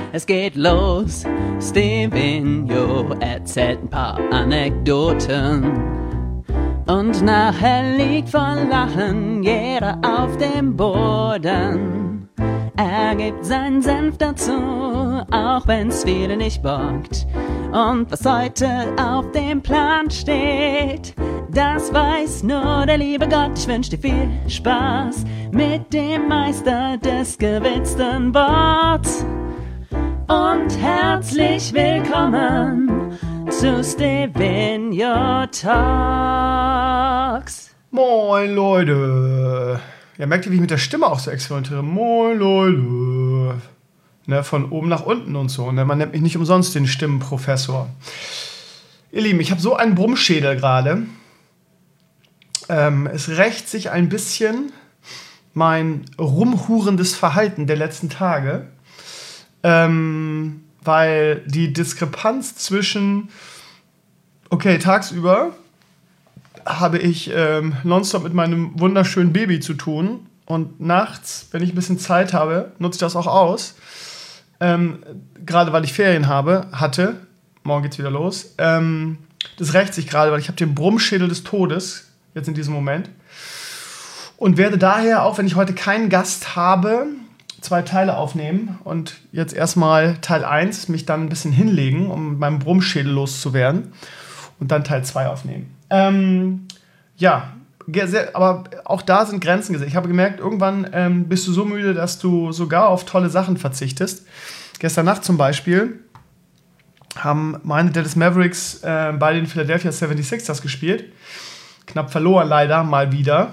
Es geht los, Stevenio erzählt ein paar Anekdoten. Und nachher liegt vor Lachen jeder auf dem Boden. Er gibt seinen Senf dazu, auch wenn's viele nicht bockt. Und was heute auf dem Plan steht, das weiß nur der liebe Gott. Ich wünsch dir viel Spaß mit dem Meister des gewitzten Worts. Und herzlich willkommen zu Stevenio Talks. Moin Leute. Ja, merkt ihr, wie ich mit der Stimme auch so experimentiere? Moin Leute. Ne, von oben nach unten und so. Ne? Man nennt mich nicht umsonst den Stimmenprofessor. Ihr Lieben, ich habe so einen Brummschädel gerade. Es rächt sich ein bisschen mein rumhurendes Verhalten der letzten Tage. Weil die Diskrepanz zwischen, okay, tagsüber habe ich nonstop mit meinem wunderschönen Baby zu tun und nachts, wenn ich ein bisschen Zeit habe, nutze ich das auch aus. Gerade weil ich Ferien hatte, morgen geht's wieder los, das rächt sich gerade, weil ich habe den Brummschädel des Todes, jetzt in diesem Moment, und werde daher, auch wenn ich heute keinen Gast habe, 2 Teile aufnehmen und jetzt erstmal Teil 1 mich dann ein bisschen hinlegen, um mit meinem Brummschädel loszuwerden und dann Teil 2 aufnehmen. Aber auch da sind Grenzen gesetzt. Ich habe gemerkt, irgendwann bist du so müde, dass du sogar auf tolle Sachen verzichtest. Gestern Nacht zum Beispiel haben meine Dallas Mavericks bei den Philadelphia 76ers gespielt. Knapp verloren leider, mal wieder.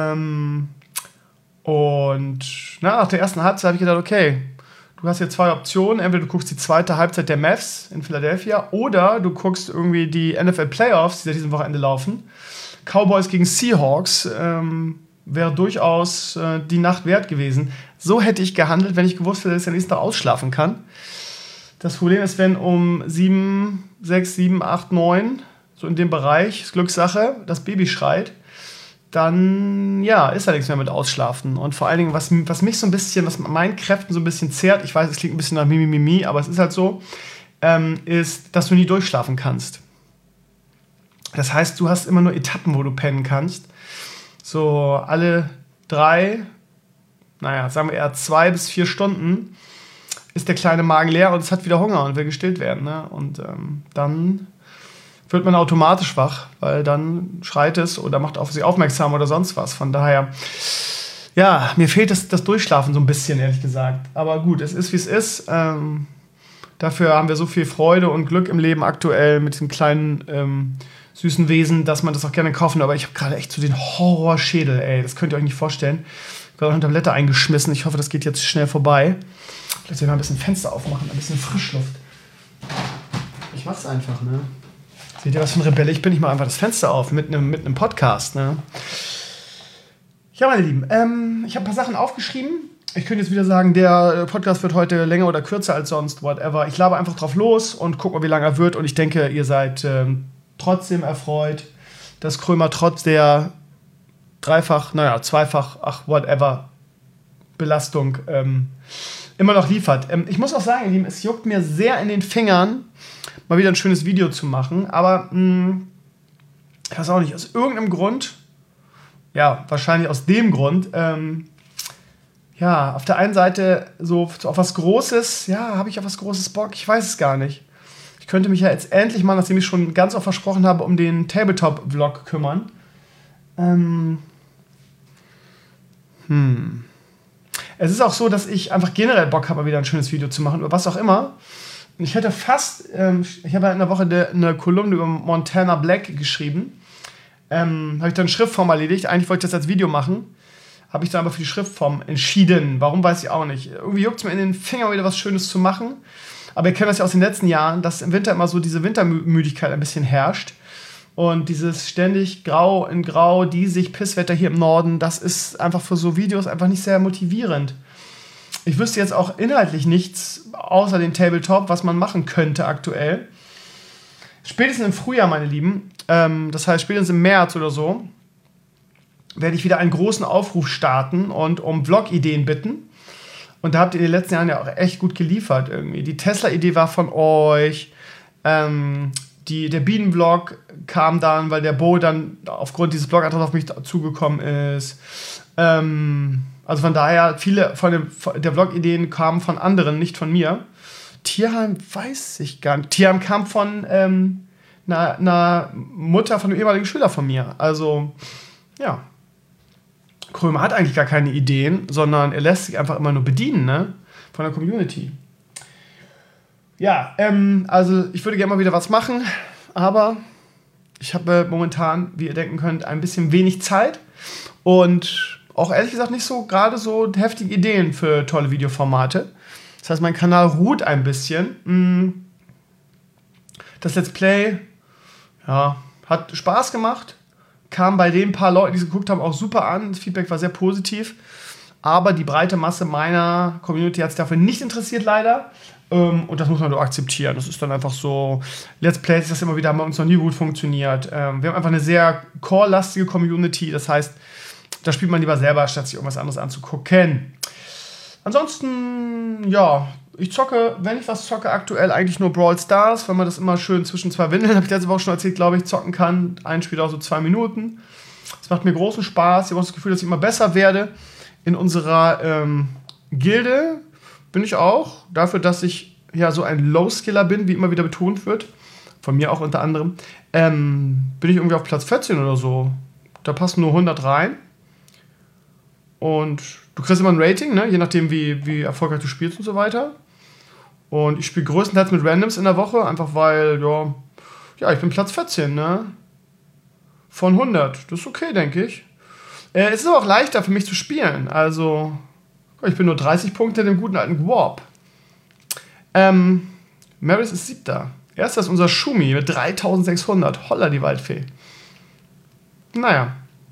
Und nach der ersten Halbzeit habe ich gedacht, okay, du hast hier 2 Optionen. Entweder du guckst die zweite Halbzeit der Mavs in Philadelphia oder du guckst irgendwie die NFL Playoffs, die seit diesem Wochenende laufen. Cowboys gegen Seahawks wäre durchaus die Nacht wert gewesen. So hätte ich gehandelt, wenn ich gewusst hätte, dass ich am nächsten Tag ausschlafen kann. Das Problem ist, wenn um 6, 7, 8, 9, so in dem Bereich, ist Glückssache, das Baby schreit, dann ist da nichts mehr mit Ausschlafen. Und vor allen Dingen, was mich so ein bisschen, was meinen Kräften so ein bisschen zehrt, ich weiß, es klingt ein bisschen nach Mimimi, aber es ist halt so, ist, dass du nie durchschlafen kannst. Das heißt, du hast immer nur Etappen, wo du pennen kannst. So alle 3, sagen wir eher 2 bis 4 Stunden ist der kleine Magen leer und es hat wieder Hunger und will gestillt werden. Ne? Und dann wird man automatisch wach, weil dann schreit es oder macht auf sich aufmerksam oder sonst was. Von daher, mir fehlt das Durchschlafen so ein bisschen, ehrlich gesagt. Aber gut, es ist, wie es ist. Dafür haben wir so viel Freude und Glück im Leben aktuell mit diesem kleinen süßen Wesen, dass man das auch gerne kaufen. Aber ich habe gerade echt so den Horrorschädel, ey. Das könnt ihr euch nicht vorstellen. Ich habe gerade eine Tablette eingeschmissen. Ich hoffe, das geht jetzt schnell vorbei. Vielleicht soll ich mal ein bisschen Fenster aufmachen, ein bisschen Frischluft. Ich mach's einfach, ne? Seht ihr, was für ein Rebelle ich bin? Ich mache einfach das Fenster auf mit einem Podcast, ne? Ja, meine Lieben, ich habe ein paar Sachen aufgeschrieben. Ich könnte jetzt wieder sagen, der Podcast wird heute länger oder kürzer als sonst, whatever. Ich laber einfach drauf los und guck mal, wie lange er wird. Und ich denke, ihr seid trotzdem erfreut, dass Krömer trotz der zweifach, whatever, Belastung immer noch liefert. Ich muss auch sagen, ihr Lieben, es juckt mir sehr in den Fingern, mal wieder ein schönes Video zu machen. Aber ich weiß auch nicht, aus irgendeinem Grund, wahrscheinlich aus dem Grund, auf der einen Seite so auf was Großes, habe ich auf was Großes Bock? Ich weiß es gar nicht. Ich könnte mich ja jetzt endlich mal, nachdem ich schon ganz oft versprochen habe, um den Tabletop-Vlog kümmern. Es ist auch so, dass ich einfach generell Bock habe, mal wieder ein schönes Video zu machen, über was auch immer. Ich hätte fast, ich habe in der Woche eine Kolumne über Montana Black geschrieben. Habe ich dann Schriftform erledigt. Eigentlich wollte ich das als Video machen. Habe ich dann aber für die Schriftform entschieden. Warum, weiß ich auch nicht. Irgendwie juckt es mir in den Finger, wieder was Schönes zu machen. Aber ihr kennt das ja aus den letzten Jahren, dass im Winter immer so diese Wintermüdigkeit ein bisschen herrscht. Und dieses ständig Grau in Grau, diesig Pisswetter hier im Norden, das ist einfach für so Videos einfach nicht sehr motivierend. Ich wüsste jetzt auch inhaltlich nichts außer den Tabletop, was man machen könnte aktuell. Spätestens im Frühjahr, meine Lieben, das heißt spätestens im März oder so, werde ich wieder einen großen Aufruf starten und um Vlog-Ideen bitten. Und da habt ihr in den letzten Jahren ja auch echt gut geliefert irgendwie. Die Tesla-Idee war von euch. Der Bienenvlog kam dann, weil der Bo dann aufgrund dieses Blogantrags auf mich zugekommen ist. Also von daher, viele der Vlog-Ideen kamen von anderen, nicht von mir. Tierheim weiß ich gar nicht. Tierheim kam von einer Mutter von einem ehemaligen Schüler von mir. Also, ja. Krömer hat eigentlich gar keine Ideen, sondern er lässt sich einfach immer nur bedienen, ne? Von der Community. Ja, also ich würde gerne mal wieder was machen, aber ich habe momentan, wie ihr denken könnt, ein bisschen wenig Zeit und auch ehrlich gesagt nicht so gerade so heftige Ideen für tolle Videoformate. Das heißt, mein Kanal ruht ein bisschen. Das Let's Play, ja, hat Spaß gemacht. Kam bei den paar Leuten, die es geguckt haben, auch super an. Das Feedback war sehr positiv. Aber die breite Masse meiner Community hat sich dafür nicht interessiert, leider. Und das muss man doch akzeptieren. Das ist dann einfach so, Let's Plays, das immer wieder haben bei uns noch nie gut funktioniert. Wir haben einfach eine sehr core-lastige Community. Das heißt, da spielt man lieber selber, statt sich irgendwas anderes anzugucken. Ansonsten, ja, ich zocke, wenn ich was zocke, aktuell eigentlich nur Brawl Stars, weil man das immer schön zwischen zwei Windeln, habe ich letzte Woche schon erzählt, glaube ich, zocken kann. Ein Spiel auch so 2 Minuten. Das macht mir großen Spaß. Ich habe auch das Gefühl, dass ich immer besser werde. In unserer Gilde bin ich auch. Dafür, dass ich ja so ein Low-Skiller bin, wie immer wieder betont wird. Von mir auch unter anderem. Bin ich irgendwie auf Platz 14 oder so. Da passen nur 100 rein. Und du kriegst immer ein Rating, ne? Je nachdem, wie erfolgreich du spielst und so weiter. Und ich spiele größtenteils mit Randoms in der Woche, einfach weil, ja, ich bin Platz 14, ne? Von 100. Das ist okay, denke ich. Es ist aber auch leichter für mich zu spielen. Also, ich bin nur 30 Punkte in dem guten alten Warp. Maris ist 7. Erster ist unser Schumi mit 3600. Holla, die Waldfee. Naja.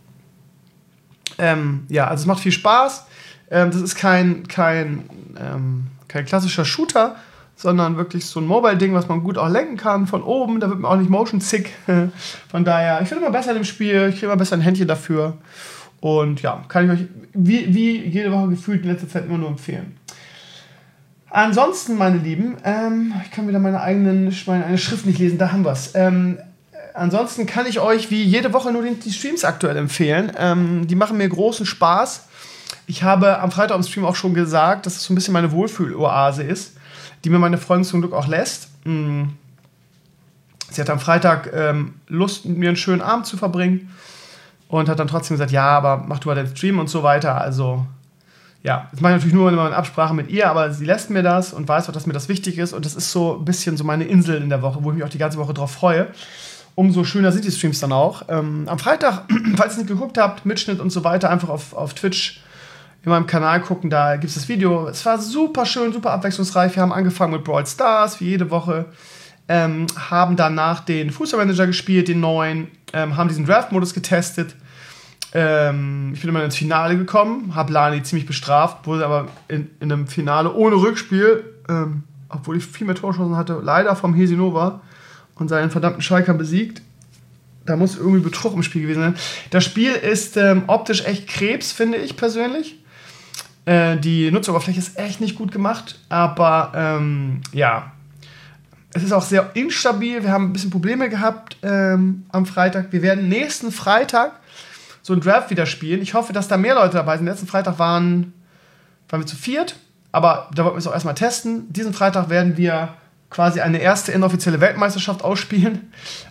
Ja, also es macht viel Spaß. Das ist kein klassischer Shooter, sondern wirklich so ein Mobile-Ding, was man gut auch lenken kann von oben. Da wird man auch nicht motion sick. Von daher, ich finde immer besser in dem Spiel. Ich kriege immer besser ein Händchen dafür. Und ja, kann ich euch wie jede Woche gefühlt in letzter Zeit immer nur empfehlen. Ansonsten, meine Lieben, ich kann wieder meine eigene Schrift nicht lesen, da haben wir es. Ansonsten kann ich euch wie jede Woche nur die Streams aktuell empfehlen. Die machen mir großen Spaß. Ich habe am Freitag im Stream auch schon gesagt, dass es so ein bisschen meine Wohlfühl-Oase ist, die mir meine Freundin zum Glück auch lässt. Sie hat am Freitag Lust, mit mir einen schönen Abend zu verbringen und hat dann trotzdem gesagt, ja, aber mach du mal den Stream und so weiter. Also, ja, das mache ich natürlich nur in Absprache mit ihr, aber sie lässt mir das und weiß auch, dass mir das wichtig ist. Und das ist so ein bisschen so meine Insel in der Woche, wo ich mich auch die ganze Woche drauf freue. Umso schöner sind die Streams dann auch. Am Freitag, falls ihr nicht geguckt habt, Mitschnitt und so weiter, einfach auf Twitch in meinem Kanal gucken, da gibt es das Video. Es war super schön, super abwechslungsreich. Wir haben angefangen mit Brawl Stars, wie jede Woche. Haben danach den Fußballmanager gespielt, den neuen. Haben diesen Draft-Modus getestet. Ich bin immer ins Finale gekommen, habe Lani ziemlich bestraft, wurde aber in einem Finale ohne Rückspiel, obwohl ich viel mehr Torschancen hatte, leider vom Hesinova und seinen verdammten Schalkern besiegt. Da muss irgendwie Betrug im Spiel gewesen sein. Das Spiel ist optisch echt Krebs, finde ich persönlich. Die Nutzeroberfläche ist echt nicht gut gemacht, aber ja, es ist auch sehr instabil. Wir haben ein bisschen Probleme gehabt am Freitag. Wir werden nächsten Freitag so ein Draft wieder spielen. Ich hoffe, dass da mehr Leute dabei sind. Letzten Freitag waren wir zu 4, aber da wollten wir es auch erstmal testen. Diesen Freitag werden wir quasi eine erste inoffizielle Weltmeisterschaft ausspielen.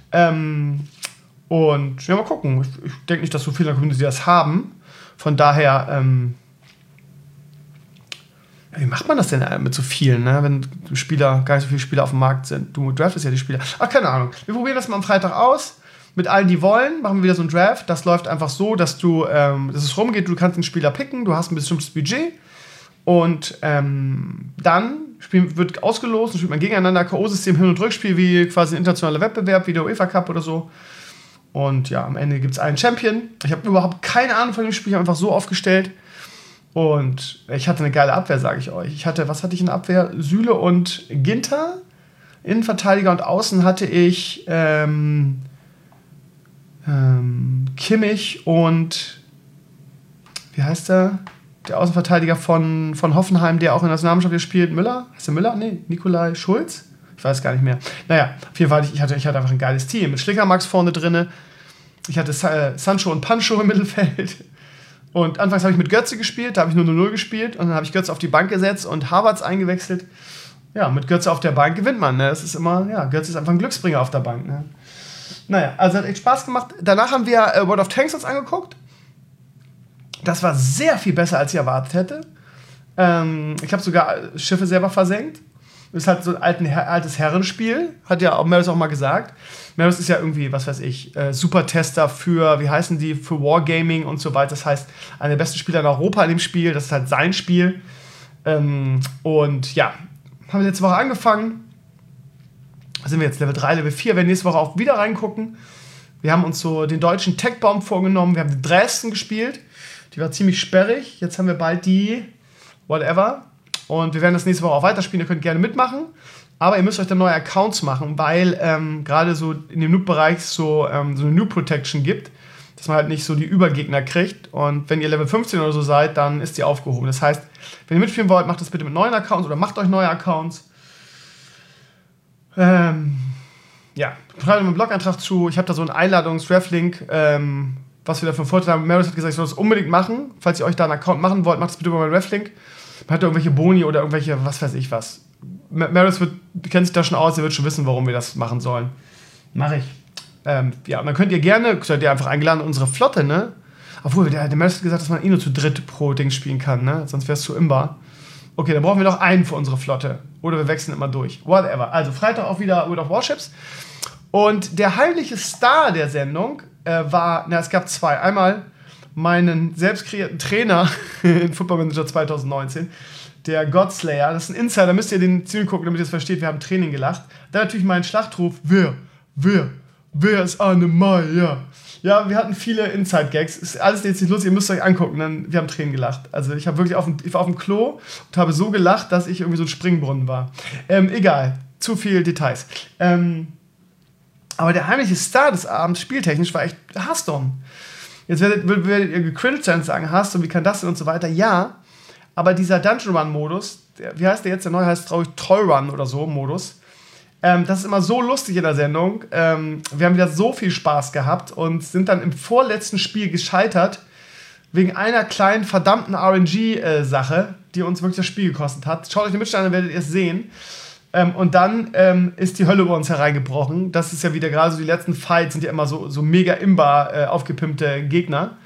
Und ja, mal gucken. Ich denke nicht, dass so viele in der Community das haben. Von daher, wie macht man das denn mit so vielen, ne? Wenn gar nicht so viele Spieler auf dem Markt sind? Du draftest ja die Spieler. Ach, keine Ahnung. Wir probieren das mal am Freitag aus. Mit allen, die wollen, machen wir wieder so einen Draft. Das läuft einfach so, dass dass es rumgeht, du kannst einen Spieler picken, du hast ein bestimmtes Budget und dann wird ausgelost und spielt man gegeneinander K.O.-System, Hin- und Rückspiel, wie quasi ein internationaler Wettbewerb, wie der UEFA Cup oder so. Und ja, am Ende gibt es einen Champion. Ich habe überhaupt keine Ahnung von dem Spiel, ich habe einfach so aufgestellt. Und ich hatte eine geile Abwehr, sage ich euch. Was hatte ich in der Abwehr? Süle und Ginter. Innenverteidiger und außen hatte ich Kimmich und wie heißt er? der Außenverteidiger von Hoffenheim, der auch in der Nationalmannschaft hier spielt, Müller? Heißt der Müller? Nee, Nikolai Schulz? Ich weiß gar nicht mehr. Naja, auf jeden Fall, ich hatte einfach ein geiles Team. Mit Schlickermax vorne drin. Ich hatte Sancho und Pancho im Mittelfeld. Und anfangs habe ich mit Götze gespielt, da habe ich nur 0-0 gespielt. Und dann habe ich Götze auf die Bank gesetzt und Havertz eingewechselt. Ja, mit Götze auf der Bank gewinnt man. Ne? Das ist immer, ja, Götze ist einfach ein Glücksbringer auf der Bank. Ne? Naja, also hat echt Spaß gemacht. Danach haben wir World of Tanks uns angeguckt. Das war sehr viel besser, als ich erwartet hätte. Ich habe sogar Schiffe selber versenkt. Das ist halt so ein altes Herrenspiel, hat ja auch Meredith auch mal gesagt. Meredith ist ja irgendwie, was weiß ich, Supertester für, wie heißen die, für Wargaming und so weiter. Das heißt, einer der besten Spieler in Europa in dem Spiel, das ist halt sein Spiel. Und ja, haben wir letzte Woche angefangen. Da sind wir jetzt Level 3, Level 4, werden nächste Woche auch wieder reingucken. Wir haben uns so den deutschen Tech-Bomb vorgenommen, wir haben die Dresden gespielt. Die war ziemlich sperrig. Jetzt haben wir bald die Whatever. Und wir werden das nächste Woche auch weiterspielen. Ihr könnt gerne mitmachen. Aber ihr müsst euch dann neue Accounts machen, weil gerade so in dem Noob-Bereich so eine Noob-Protection gibt, dass man halt nicht so die Übergegner kriegt. Und wenn ihr Level 15 oder so seid, dann ist die aufgehoben. Das heißt, wenn ihr mitspielen wollt, macht das bitte mit neuen Accounts oder macht euch neue Accounts. Ja, schreibt mir einen Blog-Eintrag zu. Ich habe da so einen Einladungs-Ref-Link, was wir da für einen Vorteil haben. Meredith hat gesagt, ich soll das unbedingt machen. Falls ihr euch da einen Account machen wollt, macht das bitte über meinen Ref-Link. Man hat da irgendwelche Boni oder irgendwelche, was weiß ich was. Meredith kennt sich da schon aus, ihr wird schon wissen, warum wir das machen sollen. Mache ich. Ja, und dann könnt ihr einfach eingeladen in unsere Flotte, ne? Obwohl, der Meredith hat gesagt, dass man nur zu dritt pro Ding spielen kann, ne? Sonst wäre es zu imbar. Okay, dann brauchen wir noch einen für unsere Flotte. Oder wir wechseln immer durch. Whatever. Also Freitag auch wieder World of Warships. Und der heimliche Star der Sendung es gab zwei. Einmal meinen selbst kreierten Trainer in Football Manager 2019, der Godslayer. Das ist ein Insider, müsst ihr den ziemlich gucken, damit ihr es versteht. Wir haben Training gelacht. Dann natürlich meinen Schlachtruf, wer ist Arne Meyer? Ja, wir hatten viele Inside-Gags. Ist alles jetzt nicht lustig, ihr müsst euch angucken. Wir haben Tränen gelacht. Also ich war auf dem Klo und habe so gelacht, dass ich irgendwie so ein Springbrunnen war. Egal, zu viele Details. Aber der heimliche Star des Abends, spieltechnisch, war echt Hearthstone. Jetzt werdet ihr gecringed sein und sagen, Hearthstone, wie kann das denn und so weiter. Ja, aber dieser Dungeon Run-Modus, wie heißt der jetzt? Der neue heißt, glaube ich, Troll Run oder so, Modus. Das ist immer so lustig in der Sendung. Wir haben wieder so viel Spaß gehabt und sind dann im vorletzten Spiel gescheitert wegen einer kleinen verdammten RNG-Sache, die uns wirklich das Spiel gekostet hat. Schaut euch den Mittelstand an, werdet ihr es sehen. Und dann ist die Hölle über uns hereingebrochen. Das ist ja wieder gerade so, die letzten Fights sind ja immer so mega imbar aufgepimpte Gegner.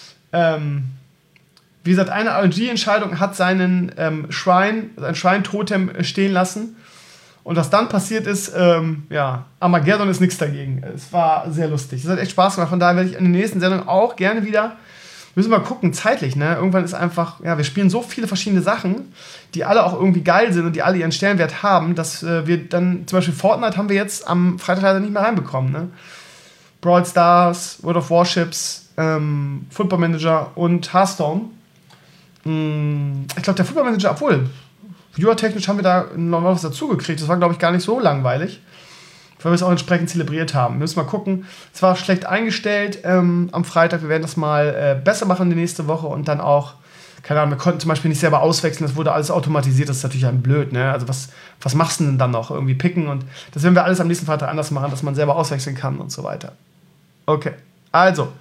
Wie gesagt, eine RNG-Entscheidung hat sein Schrein-Totem stehen lassen. Und was dann passiert ist, Armageddon ist nichts dagegen. Es war sehr lustig. Es hat echt Spaß gemacht. Von daher werde ich in der nächsten Sendung auch gerne wieder, müssen wir mal gucken, zeitlich, ne? Irgendwann ist einfach, wir spielen so viele verschiedene Sachen, die alle auch irgendwie geil sind und die alle ihren Stellenwert haben, dass wir dann, zum Beispiel Fortnite haben wir jetzt am Freitag leider nicht mehr reinbekommen, ne? Brawl Stars, World of Warships, Football Manager und Hearthstone. Ich glaube, der Football Manager, obwohl, viewertechnisch haben wir da noch was dazugekriegt. Das war, glaube ich, gar nicht so langweilig, weil wir es auch entsprechend zelebriert haben. Wir müssen mal gucken. Es war schlecht eingestellt am Freitag. Wir werden das mal besser machen die nächste Woche und dann auch, keine Ahnung, wir konnten zum Beispiel nicht selber auswechseln. Das wurde alles automatisiert. Das ist natürlich ein blöd, ne? Also was machst du denn dann noch? Irgendwie picken und das werden wir alles am nächsten Freitag anders machen, dass man selber auswechseln kann und so weiter. Okay, also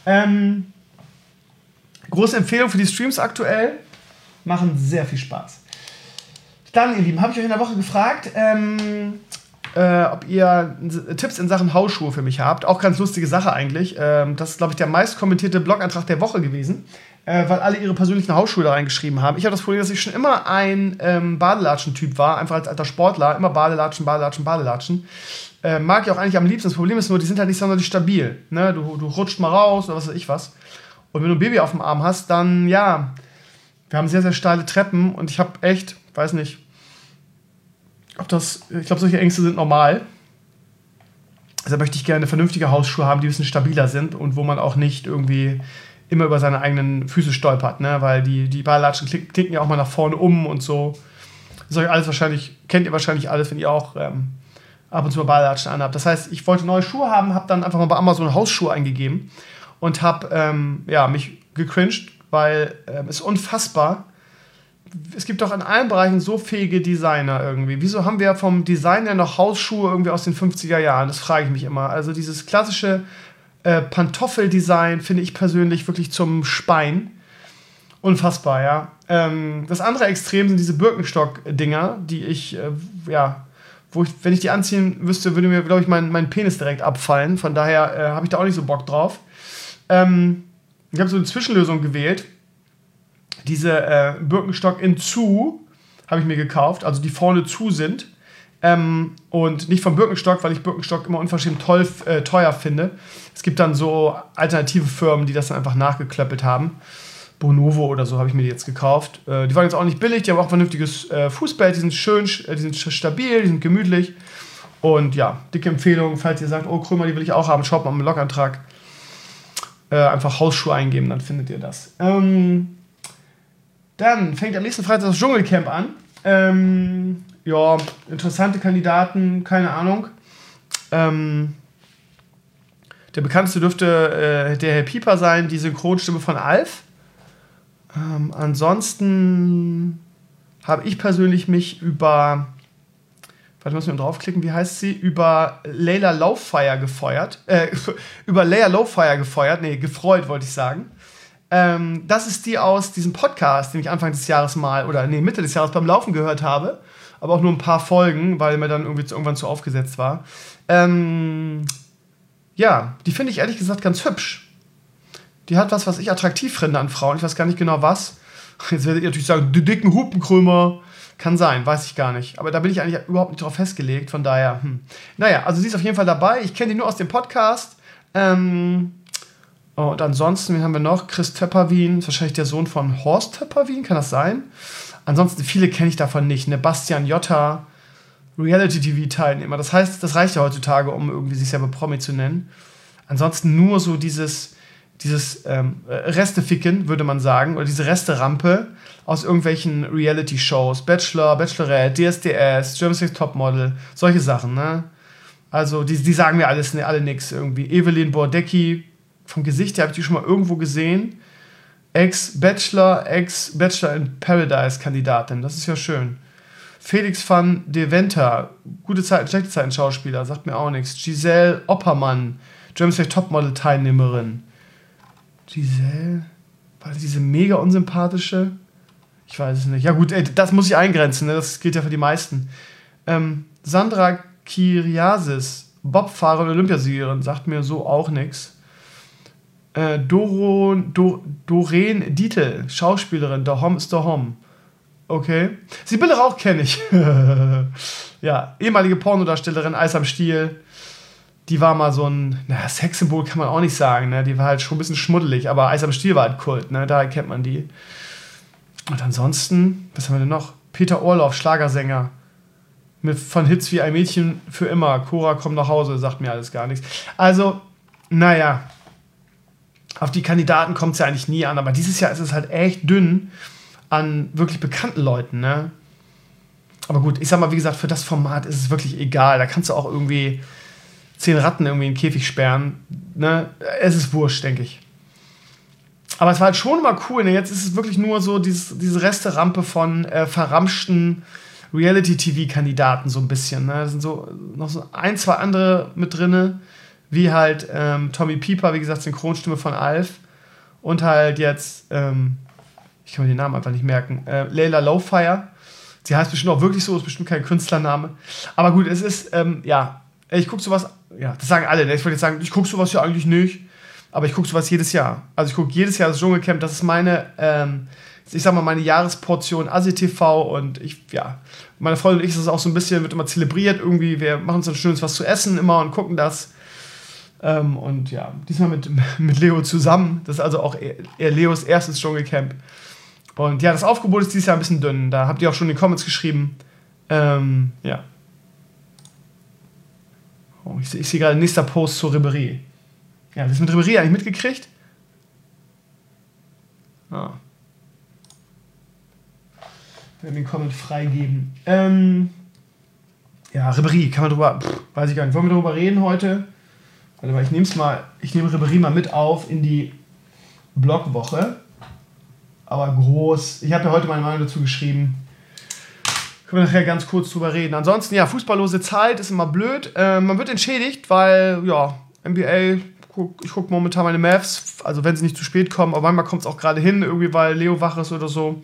große Empfehlung für die Streams aktuell. Machen sehr viel Spaß. Dann, ihr Lieben, habe ich euch in der Woche gefragt, ob ihr Tipps in Sachen Hausschuhe für mich habt. Auch ganz lustige Sache eigentlich. Das ist, glaube ich, der meist kommentierte Blog-Eintrag der Woche gewesen, weil alle ihre persönlichen Hausschuhe da reingeschrieben haben. Ich habe das Problem, dass ich schon immer ein Badelatschen-Typ war, einfach als alter Sportler. Immer Badelatschen. Mag ich auch eigentlich am liebsten. Das Problem ist nur, die sind halt nicht sonderlich stabil. Ne? Du rutscht mal raus oder was weiß ich was. Und wenn du ein Baby auf dem Arm hast, dann, ja, wir haben sehr, sehr steile Treppen und ich habe echt, weiß nicht, ich glaube, solche Ängste sind normal. Deshalb möchte ich gerne vernünftige Hausschuhe haben, die ein bisschen stabiler sind und wo man auch nicht irgendwie immer über seine eigenen Füße stolpert, ne? Weil die Badelatschen klicken ja auch mal nach vorne um und so. Das euch alles kennt ihr wahrscheinlich alles, wenn ihr auch ab und zu mal Badelatschen anhabt. Das heißt, ich wollte neue Schuhe haben, habe dann einfach mal bei Amazon Hausschuhe eingegeben und habe mich gecringed weil es ist unfassbar. Es gibt doch in allen Bereichen so fähige Designer irgendwie. Wieso haben wir vom Design her noch Hausschuhe irgendwie aus den 50er Jahren? Das frage ich mich immer. Also dieses klassische Pantoffeldesign finde ich persönlich wirklich zum Spein. Unfassbar, ja. Das andere Extrem sind diese Birkenstock-Dinger, die ich, wenn ich die anziehen müsste, würde mir, glaube ich, mein Penis direkt abfallen. Von daher habe ich da auch nicht so Bock drauf. Ich habe so eine Zwischenlösung gewählt. Diese Birkenstock in zu habe ich mir gekauft, also die vorne zu sind. Und nicht vom Birkenstock, weil ich Birkenstock immer unverschämt teuer finde. Es gibt dann so alternative Firmen, die das dann einfach nachgeklöppelt haben. Bonovo oder so habe ich mir die jetzt gekauft. Die waren jetzt auch nicht billig, die haben auch ein vernünftiges Fußbett, die sind schön, die sind stabil, die sind gemütlich. Und ja, dicke Empfehlung, falls ihr sagt, oh Krömer, die will ich auch haben, schaut mal im Blogantrag. Einfach Hausschuhe eingeben, dann findet ihr das. Dann fängt am nächsten Freitag das Dschungelcamp an. Interessante Kandidaten, keine Ahnung. Der bekannteste dürfte der Herr Pieper sein, die Synchronstimme von Alf. Ansonsten habe ich persönlich mich über, warte, muss ich mal draufklicken, wie heißt sie? Über Layla Lowfire gefreut, wollte ich sagen. Das ist die aus diesem Podcast, den ich Anfang des Jahres Mitte des Jahres beim Laufen gehört habe. Aber auch nur ein paar Folgen, weil mir dann irgendwann zu aufgesetzt war. Die finde ich ehrlich gesagt ganz hübsch. Die hat was ich attraktiv finde an Frauen. Ich weiß gar nicht genau was. Jetzt werdet ihr natürlich sagen, die dicken Hupenkrömer. Kann sein, weiß ich gar nicht. Aber da bin ich eigentlich überhaupt nicht drauf festgelegt. Von daher, Naja, also sie ist auf jeden Fall dabei. Ich kenne die nur aus dem Podcast. Und ansonsten, wen haben wir noch? Chris Töpperwien, ist wahrscheinlich der Sohn von Horst Töpperwien, kann das sein? Ansonsten, viele kenne ich davon nicht. Ne? Bastian Jotta, Reality-TV-Teilnehmer. Das heißt, das reicht ja heutzutage, um irgendwie sich selber Promi zu nennen. Ansonsten nur so dieses Resteficken, würde man sagen, oder diese Resterampe aus irgendwelchen Reality-Shows. Bachelor, Bachelorette, DSDS, Germany's Next Topmodel, solche Sachen, ne? Also, die sagen mir alle nix irgendwie. Evelyn Bordecki, vom Gesicht her habe ich die schon mal irgendwo gesehen. Ex-Bachelor in Paradise-Kandidatin. Das ist ja schön. Felix van Deventer, gute Zeiten, schlechte Zeiten Schauspieler, sagt mir auch nichts. Giselle Oppermann, Germany's Next Topmodel-Teilnehmerin. Giselle? War das diese mega unsympathische? Ich weiß es nicht. Ja gut, das muss ich eingrenzen, ne? Das gilt ja für die meisten. Sandra Kiriasis, Bobfahrer und Olympiasiegerin, sagt mir so auch nichts. Doreen Dietl, Schauspielerin, Dahom ist Dahom. Okay. Sibylle Rauch kenne ich. Ja, ehemalige Pornodarstellerin, Eis am Stiel. Die war mal so ein, Sexsymbol kann man auch nicht sagen, ne? Die war halt schon ein bisschen schmuddelig, aber Eis am Stiel war halt Kult, ne? Daher kennt man die. Und ansonsten, was haben wir denn noch? Peter Orloff, Schlagersänger. Von Hits wie Ein Mädchen für immer. Cora, komm nach Hause, sagt mir alles gar nichts. Also, naja. Auf die Kandidaten kommt es ja eigentlich nie an, aber dieses Jahr ist es halt echt dünn an wirklich bekannten Leuten, ne? Aber gut, ich sag mal, wie gesagt, für das Format ist es wirklich egal. Da kannst du auch irgendwie 10 Ratten irgendwie in den Käfig sperren, ne? Es ist wurscht, denke ich. Aber es war halt schon immer cool, ne? Jetzt ist es wirklich nur so diese Resterampe von verramschten Reality-TV-Kandidaten so ein bisschen, ne? Da sind so noch so 1, 2 andere mit drinne, wie halt Tommy Pieper, wie gesagt, Synchronstimme von Alf. Und halt jetzt, ich kann mir den Namen einfach nicht merken, Layla Lowfire. Sie heißt bestimmt auch wirklich so, ist bestimmt kein Künstlername. Aber gut, es ist, ich gucke sowas, das sagen alle, ne? Ich würde jetzt sagen, ich gucke sowas ja eigentlich nicht, aber ich gucke sowas jedes Jahr. Also ich gucke jedes Jahr das Dschungelcamp, das ist meine, ich sag mal, meine Jahresportion Asi-TV und meine Freundin und ich, das ist auch so ein bisschen, wird immer zelebriert irgendwie, wir machen uns ein schönes was zu essen immer und gucken das. Und ja, diesmal mit Leo zusammen. Das ist also auch eher Leos erstes Dschungelcamp. Und ja, das Aufgebot ist dieses Jahr ein bisschen dünn. Da habt ihr auch schon in die Comments geschrieben. Ja. Oh, ich sehe gerade nächster Post zur Ribéry. Ja, das mit Ribéry eigentlich mitgekriegt? Ah. Wir werden den Comment freigeben. Ja, Ribéry, kann man drüber, weiß ich gar nicht. Wollen wir darüber reden heute? Warte mal, ich nehme Ribéry mal mit auf in die Blogwoche. aber groß. Ich habe ja heute meine Meinung dazu geschrieben. Können wir nachher ganz kurz drüber reden. Ansonsten, ja, fußballlose Zeit ist immer blöd. Man wird entschädigt, weil, ja, NBA, ich gucke momentan meine Mavs, also wenn sie nicht zu spät kommen, aber manchmal kommt es auch gerade hin, irgendwie, weil Leo wach ist oder so.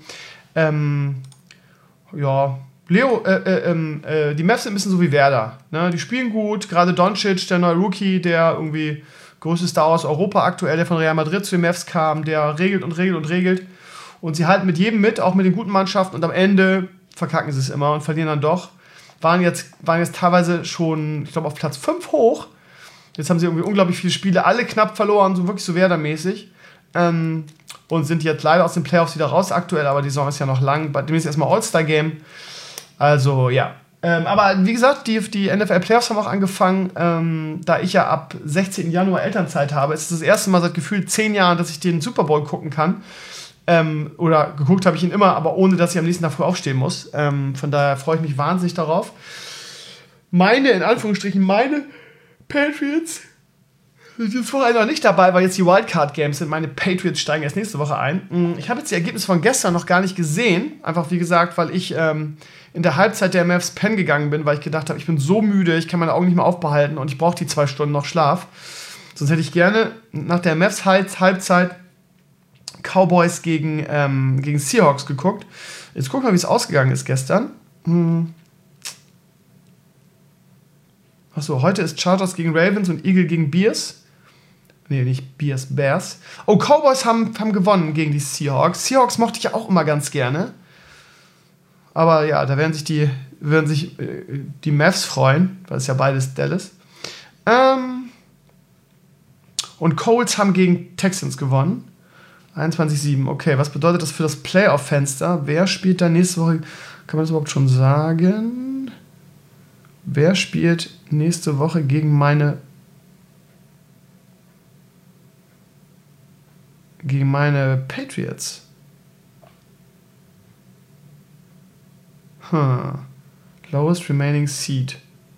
Ja, Leo, die Mavs sind ein bisschen so wie Werder. Ne? Die spielen gut, gerade Doncic, der neue Rookie, der irgendwie größte Star aus Europa aktuell, der von Real Madrid zu den Mavs kam, der regelt und regelt und regelt. Und sie halten mit jedem mit, auch mit den guten Mannschaften, und am Ende verkacken sie es immer und verlieren dann doch. Waren jetzt teilweise schon, ich glaube, auf Platz 5 hoch. Jetzt haben sie irgendwie unglaublich viele Spiele, alle knapp verloren, so wirklich so Werder-mäßig. Und sind jetzt leider aus den Playoffs wieder raus aktuell, aber die Saison ist ja noch lang. Demnächst erstmal All-Star-Game. Also, ja. Aber wie gesagt, die NFL-Playoffs haben auch angefangen. Da ich ja ab 16. Januar Elternzeit habe, ist es das erste Mal seit gefühlt 10 Jahren, dass ich den Super Bowl gucken kann. Oder geguckt habe ich ihn immer, aber ohne, dass ich am nächsten Tag früh aufstehen muss. Von daher freue ich mich wahnsinnig darauf. In Anführungsstrichen, meine Patriots sind jetzt vorher noch nicht dabei, weil jetzt die Wildcard-Games sind. Meine Patriots steigen erst nächste Woche ein. Ich habe jetzt die Ergebnisse von gestern noch gar nicht gesehen. Einfach, wie gesagt, weil ich in der Halbzeit der Mavs pennen gegangen bin, weil ich gedacht habe, ich bin so müde, ich kann meine Augen nicht mehr aufbehalten und ich brauche die 2 Stunden noch Schlaf. Sonst hätte ich gerne nach der Mavs Halbzeit Cowboys gegen Seahawks geguckt. Jetzt gucken wir, wie es ausgegangen ist gestern. Achso, heute ist Chargers gegen Ravens und Eagle gegen Bears. Nee, nicht Bears, Bears. Oh, Cowboys haben gewonnen gegen die Seahawks. Seahawks mochte ich ja auch immer ganz gerne. Aber ja, da werden sich die Mavs freuen, weil es ja beides Dallas. Und Colts haben gegen Texans gewonnen. 21-7. Okay, was bedeutet das für das Playoff-Fenster? Wer spielt da nächste Woche? Kann man das überhaupt schon sagen? Wer spielt nächste Woche gegen meine Patriots? Lowest remaining seed.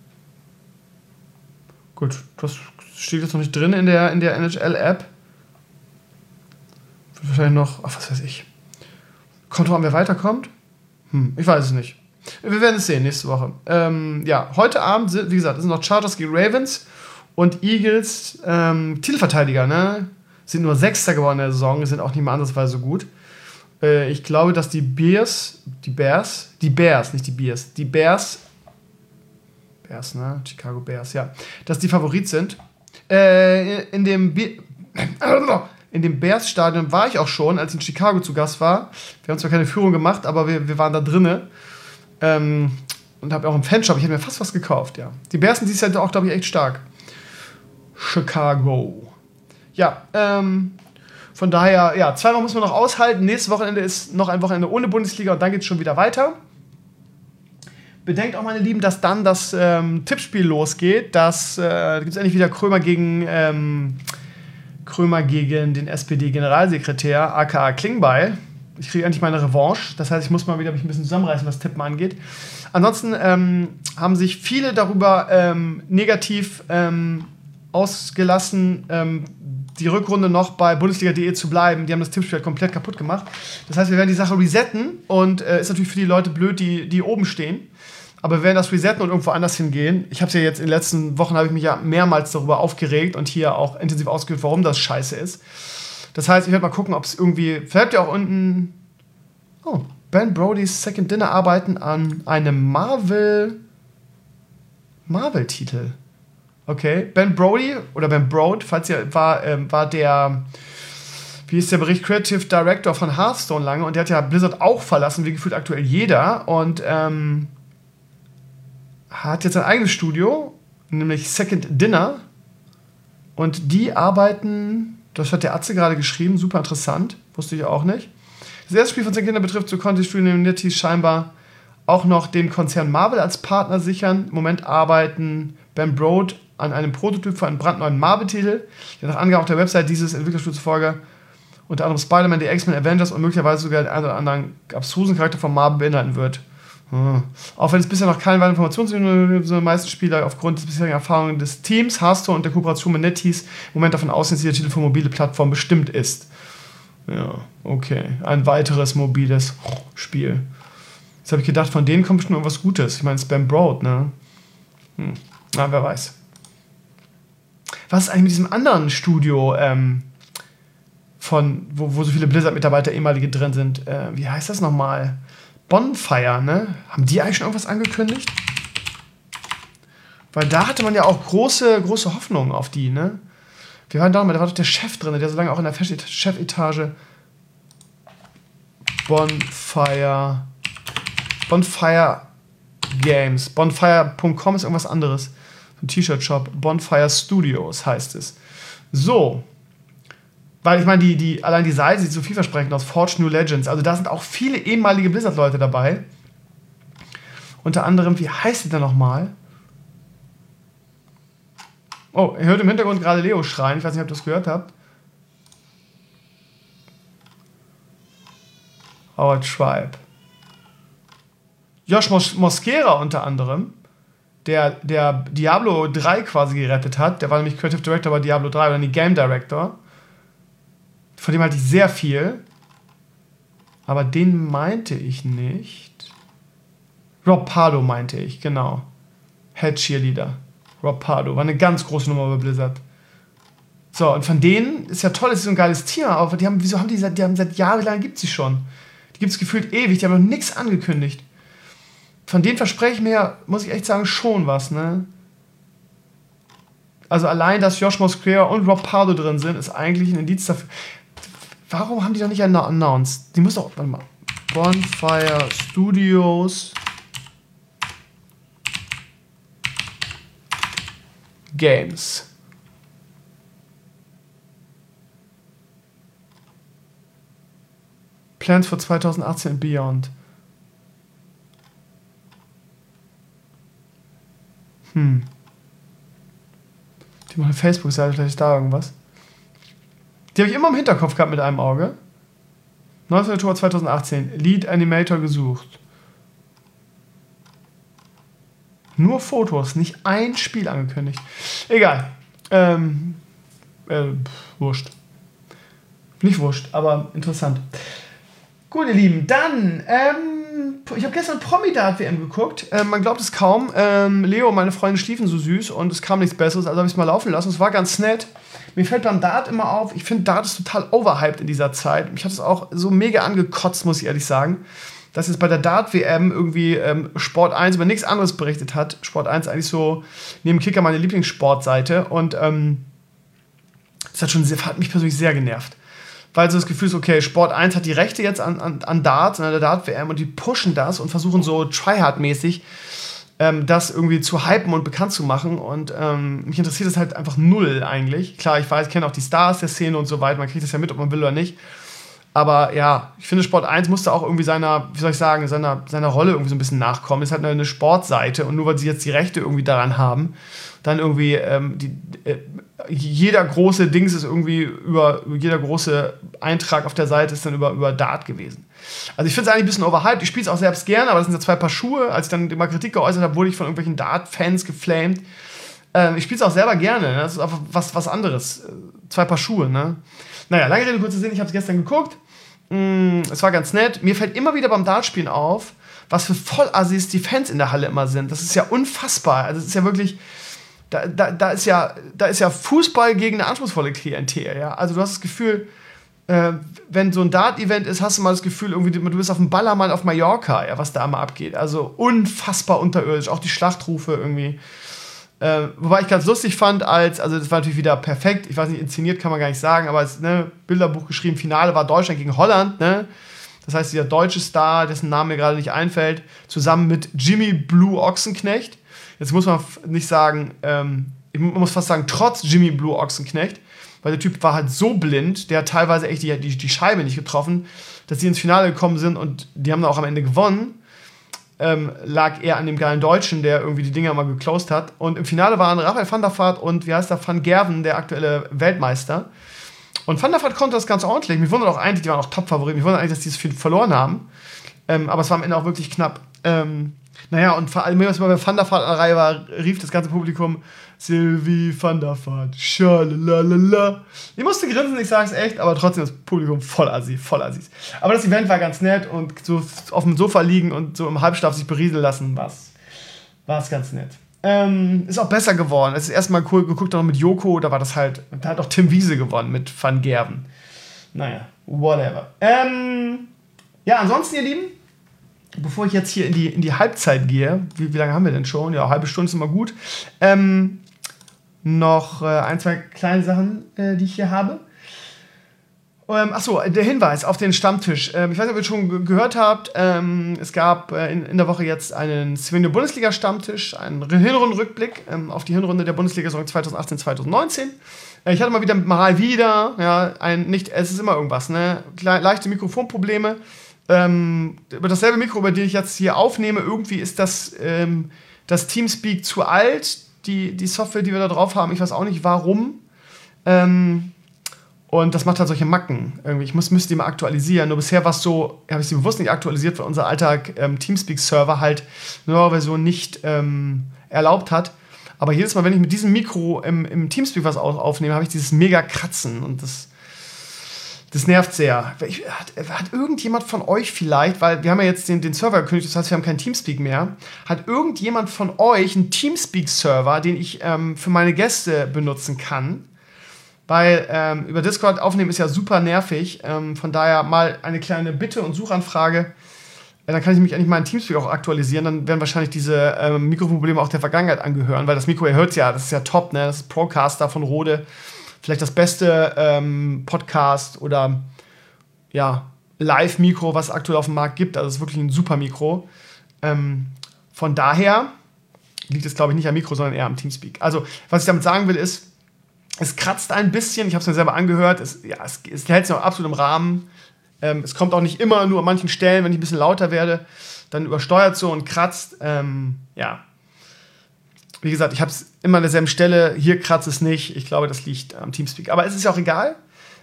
Gut, das steht jetzt noch nicht drin in der NHL-App. Wahrscheinlich noch, was weiß ich. Kommt drauf an, wer weiterkommt? Ich weiß es nicht. Wir werden es sehen nächste Woche. Ja, heute Abend, wie gesagt, sind noch Chargers gegen Ravens und Eagles, Titelverteidiger, ne? Sind nur Sechster geworden in der Saison, sind auch nicht mehr ansatzweise gut. Ich glaube, dass die Bears, ne? Chicago Bears, ja. Dass die Favorit sind. In dem Bears-Stadion war ich auch schon, als ich in Chicago zu Gast war. Wir haben zwar keine Führung gemacht, aber wir waren da drinne. Und habe auch im Fanshop, ich hätte mir fast was gekauft, ja. Die Bears sind dieses Jahr auch, glaube ich, echt stark. Chicago. Ja, von daher, ja, 2 Wochen muss man noch aushalten. Nächstes Wochenende ist noch ein Wochenende ohne Bundesliga und dann geht es schon wieder weiter. Bedenkt auch, meine Lieben, dass dann das Tippspiel losgeht. Da gibt es endlich wieder Krömer gegen den SPD-Generalsekretär, aka Klingbeil. Ich kriege endlich meine Revanche. Das heißt, ich muss mal wieder mich ein bisschen zusammenreißen, was Tippen angeht. Ansonsten haben sich viele darüber negativ ausgelassen, die Rückrunde noch bei Bundesliga.de zu bleiben. Die haben das Tippspiel halt komplett kaputt gemacht. Das heißt, wir werden die Sache resetten und ist natürlich für die Leute blöd, die oben stehen. Aber wir werden das resetten und irgendwo anders hingehen. Ich habe es ja jetzt in den letzten Wochen, habe ich mich ja mehrmals darüber aufgeregt und hier auch intensiv ausgeführt, warum das scheiße ist. Das heißt, ich werde mal gucken, ob es irgendwie, vielleicht ja auch unten, Ben Brodys Second Dinner arbeiten an einem Marvel-Titel. Okay, Ben Brody oder Ben Brode, falls ihr war der, wie ist der Bericht, Creative Director von Hearthstone lange, und der hat ja Blizzard auch verlassen, wie gefühlt aktuell jeder, und hat jetzt ein eigenes Studio, nämlich Second Dinner, und die arbeiten, das hat der Atze gerade geschrieben, super interessant, wusste ich auch nicht. Das erste Spiel von Second Dinner betrifft, so konnte Studio Nitis scheinbar auch noch den Konzern Marvel als Partner sichern. Im Moment arbeiten Ben Brode an einem Prototyp für einen brandneuen Marvel-Titel, der nach Angabe auf der Website dieses Entwicklerstudios zufolge unter anderem Spider-Man, die X-Men, Avengers und möglicherweise sogar den einen oder anderen abstrusen Charakter von Marvel beinhalten wird. Auch wenn es bisher noch keine weiteren Informationen sind, die meisten Spieler aufgrund des bisherigen Erfahrungen des Teams, Hearthstone und der Kooperation mit NetEase im Moment davon ausgehen, dass der Titel für mobile Plattformen bestimmt ist. Ja, okay. Ein weiteres mobiles Spiel. Jetzt habe ich gedacht, von denen kommt bestimmt irgendwas Gutes. Ich meine, Spam Broad, ne? Na, wer weiß. Was ist eigentlich mit diesem anderen Studio, wo so viele Blizzard-Mitarbeiter ehemalige drin sind? Wie heißt das nochmal? Bonfire, ne? Haben die eigentlich schon irgendwas angekündigt? Weil da hatte man ja auch große Hoffnungen auf die, ne? Wir waren da war doch der Chef drin, der so lange auch in der Chefetage. Bonfire Games. Bonfire.com ist irgendwas anderes. Ein T-Shirt-Shop. Bonfire Studios heißt es. So. Weil ich meine, allein die Seite sieht so vielversprechend aus. Forge New Legends. Also da sind auch viele ehemalige Blizzard-Leute dabei. Unter anderem, wie heißt die denn nochmal? Oh, ihr hört im Hintergrund gerade Leo schreien. Ich weiß nicht, ob ihr das gehört habt. Our Tribe. Josh Mosquera unter anderem, der Diablo 3 quasi gerettet hat. Der war nämlich Creative Director bei Diablo 3 oder die Game Director. Von dem halte ich sehr viel. Aber den meinte ich nicht. Rob Pardo meinte ich, genau. Head Cheerleader. Rob Pardo. War eine ganz große Nummer bei Blizzard. So, und von denen ist ja toll, es ist so ein geiles Team, aber die haben seit Jahren gibt es sie schon. Die gibt es gefühlt ewig, die haben noch nichts angekündigt. Von denen verspreche ich mir, muss ich echt sagen, schon was, ne? Also allein, dass Josh Mosquera und Rob Pardo drin sind, ist eigentlich ein Indiz dafür. Warum haben die doch nicht announced? Die muss doch, warte mal. Bonfire Studios Games. Plans for 2018 and beyond. Die machen eine Facebook-Seite, vielleicht ist da irgendwas. Die habe ich immer im Hinterkopf gehabt mit einem Auge. 19. Oktober 2018. Lead Animator gesucht. Nur Fotos, nicht ein Spiel angekündigt. Egal. Wurscht. Nicht wurscht, aber interessant. Gut, ihr Lieben, dann, ich habe gestern Promi-Dart-WM geguckt. Man glaubt es kaum. Leo und meine Freundin schliefen so süß und es kam nichts Besseres, also habe ich es mal laufen lassen. Es war ganz nett. Mir fällt beim Dart immer auf, ich finde Dart ist total overhyped in dieser Zeit. Mich hat es auch so mega angekotzt, muss ich ehrlich sagen, dass jetzt bei der Dart-WM irgendwie Sport 1 über nichts anderes berichtet hat. Sport 1 eigentlich so neben Kicker meine Lieblingssportseite und das hat mich persönlich sehr genervt. Weil so das Gefühl ist, okay, Sport 1 hat die Rechte jetzt an Darts, an der Dart-WM und die pushen das und versuchen so tryhard-mäßig das irgendwie zu hypen und bekannt zu machen und mich interessiert das halt einfach null eigentlich. Klar, ich weiß, ich kenne auch die Stars der Szene und so weiter, man kriegt das ja mit, ob man will oder nicht. Aber ja, ich finde, Sport 1 musste auch irgendwie seiner Rolle irgendwie so ein bisschen nachkommen. Ist halt eine Sportseite und nur weil sie jetzt die Rechte irgendwie daran haben, dann irgendwie jeder große Dings ist irgendwie jeder große Eintrag auf der Seite ist dann über Dart gewesen. Also ich finde es eigentlich ein bisschen overhyped. Ich spiele es auch selbst gerne, aber das sind ja zwei Paar Schuhe. Als ich dann mal Kritik geäußert habe, wurde ich von irgendwelchen Dart-Fans geflamed. Ich spiele es auch selber gerne. Ne? Das ist einfach was anderes. Zwei Paar Schuhe, ne? Naja, lange Rede, kurzer Sinn. Ich habe es gestern geguckt. Es war ganz nett. Mir fällt immer wieder beim Dartspielen auf, was für Vollassis die Fans in der Halle immer sind. Das ist ja unfassbar. Also es ist ja wirklich... Da ist ja Fußball gegen eine anspruchsvolle Klientel, ja. Also du hast das Gefühl, wenn so ein Dart-Event ist, hast du mal das Gefühl, irgendwie, du bist auf dem Ballermann auf Mallorca, ja, was da immer abgeht. Also unfassbar unterirdisch, auch die Schlachtrufe irgendwie. Wobei ich ganz lustig fand, also das war natürlich wieder perfekt, ich weiß nicht, inszeniert kann man gar nicht sagen, aber es Bilderbuch geschrieben, Finale war Deutschland gegen Holland, ne? Das heißt, dieser deutsche Star, dessen Name mir gerade nicht einfällt, zusammen mit Jimmy Blue Ochsenknecht. Jetzt muss man nicht sagen, man muss fast sagen, trotz Jimmy Blue Ochsenknecht, weil der Typ war halt so blind, der hat teilweise echt die Scheibe nicht getroffen, dass die ins Finale gekommen sind und die haben dann auch am Ende gewonnen. Lag eher an dem geilen Deutschen, der irgendwie die Dinger mal geclosed hat. Und im Finale waren Rafael van der Vaart und, Van Gerwen, der aktuelle Weltmeister. Und Van der Vaart konnte das ganz ordentlich. Mich wundert auch eigentlich, die waren auch Top-Favoriten. Mich wundert eigentlich, dass die das viel verloren haben. Aber es war am Ende auch wirklich knapp. Naja, und vor allem, was bei Van der Vaart an der Reihe war, rief das ganze Publikum Sylvie van der Vaart, schalalala. Ich musste grinsen, ich sag's echt, aber trotzdem das Publikum voll Assis. Aber das Event war ganz nett und so auf dem Sofa liegen und so im Halbschlaf sich berieseln lassen, war's ganz nett. Ist auch besser geworden. Es ist erstmal cool geguckt, noch mit Joko, da hat auch Tim Wiese gewonnen mit Van Gerven. Naja, whatever. Ja, ansonsten, ihr Lieben, bevor ich jetzt hier in die Halbzeit gehe, wie lange haben wir denn schon? Ja, halbe Stunde ist immer gut. Noch ein, zwei kleine Sachen, die ich hier habe. Achso, der Hinweis auf den Stammtisch. Ich weiß nicht, ob ihr schon gehört habt. Es gab in der Woche jetzt einen Svenio-Bundesliga-Stammtisch, einen Hinrundenrückblick auf die Hinrunde der Bundesliga-Saison 2018-2019. Ich hatte mal wieder, ja, es ist immer irgendwas, ne? Leichte Mikrofonprobleme. Über dasselbe Mikro, über das ich jetzt hier aufnehme, irgendwie ist das Teamspeak zu alt, die Software, die wir da drauf haben. Ich weiß auch nicht, warum. Und das macht halt solche Macken. Irgendwie. Ich müsste die mal aktualisieren. Nur bisher war es so, habe ich sie bewusst nicht aktualisiert, weil unser alter Teamspeak-Server halt eine neue Version nicht erlaubt hat. Aber jedes Mal, wenn ich mit diesem Mikro im Teamspeak was aufnehme, habe ich dieses mega Kratzen. Und das nervt sehr. Hat irgendjemand von euch vielleicht, weil wir haben ja jetzt den Server gekündigt, das heißt, wir haben keinen Teamspeak mehr, hat irgendjemand von euch einen Teamspeak-Server, den ich für meine Gäste benutzen kann? Weil über Discord aufnehmen ist ja super nervig. Von daher mal eine kleine Bitte und Suchanfrage. Dann kann ich mich endlich mal in Teamspeak auch aktualisieren. Dann werden wahrscheinlich diese Mikroprobleme auch der Vergangenheit angehören, weil das Mikro, ihr hört es ja, das ist ja top, ne? Das ist Procaster von Rode. Vielleicht das beste Podcast oder ja, Live-Mikro, was es aktuell auf dem Markt gibt. Also es ist wirklich ein super Mikro. Von daher liegt es, glaube ich, nicht am Mikro, sondern eher am Teamspeak. Also, was ich damit sagen will, ist, es kratzt ein bisschen. Ich habe es mir selber angehört. Es hält sich noch absolut im Rahmen. Es kommt auch nicht immer, nur an manchen Stellen, wenn ich ein bisschen lauter werde, dann übersteuert so und kratzt. Ja. Wie gesagt, ich habe es immer an derselben Stelle. Hier kratzt es nicht. Ich glaube, das liegt am Teamspeak. Aber es ist ja auch egal.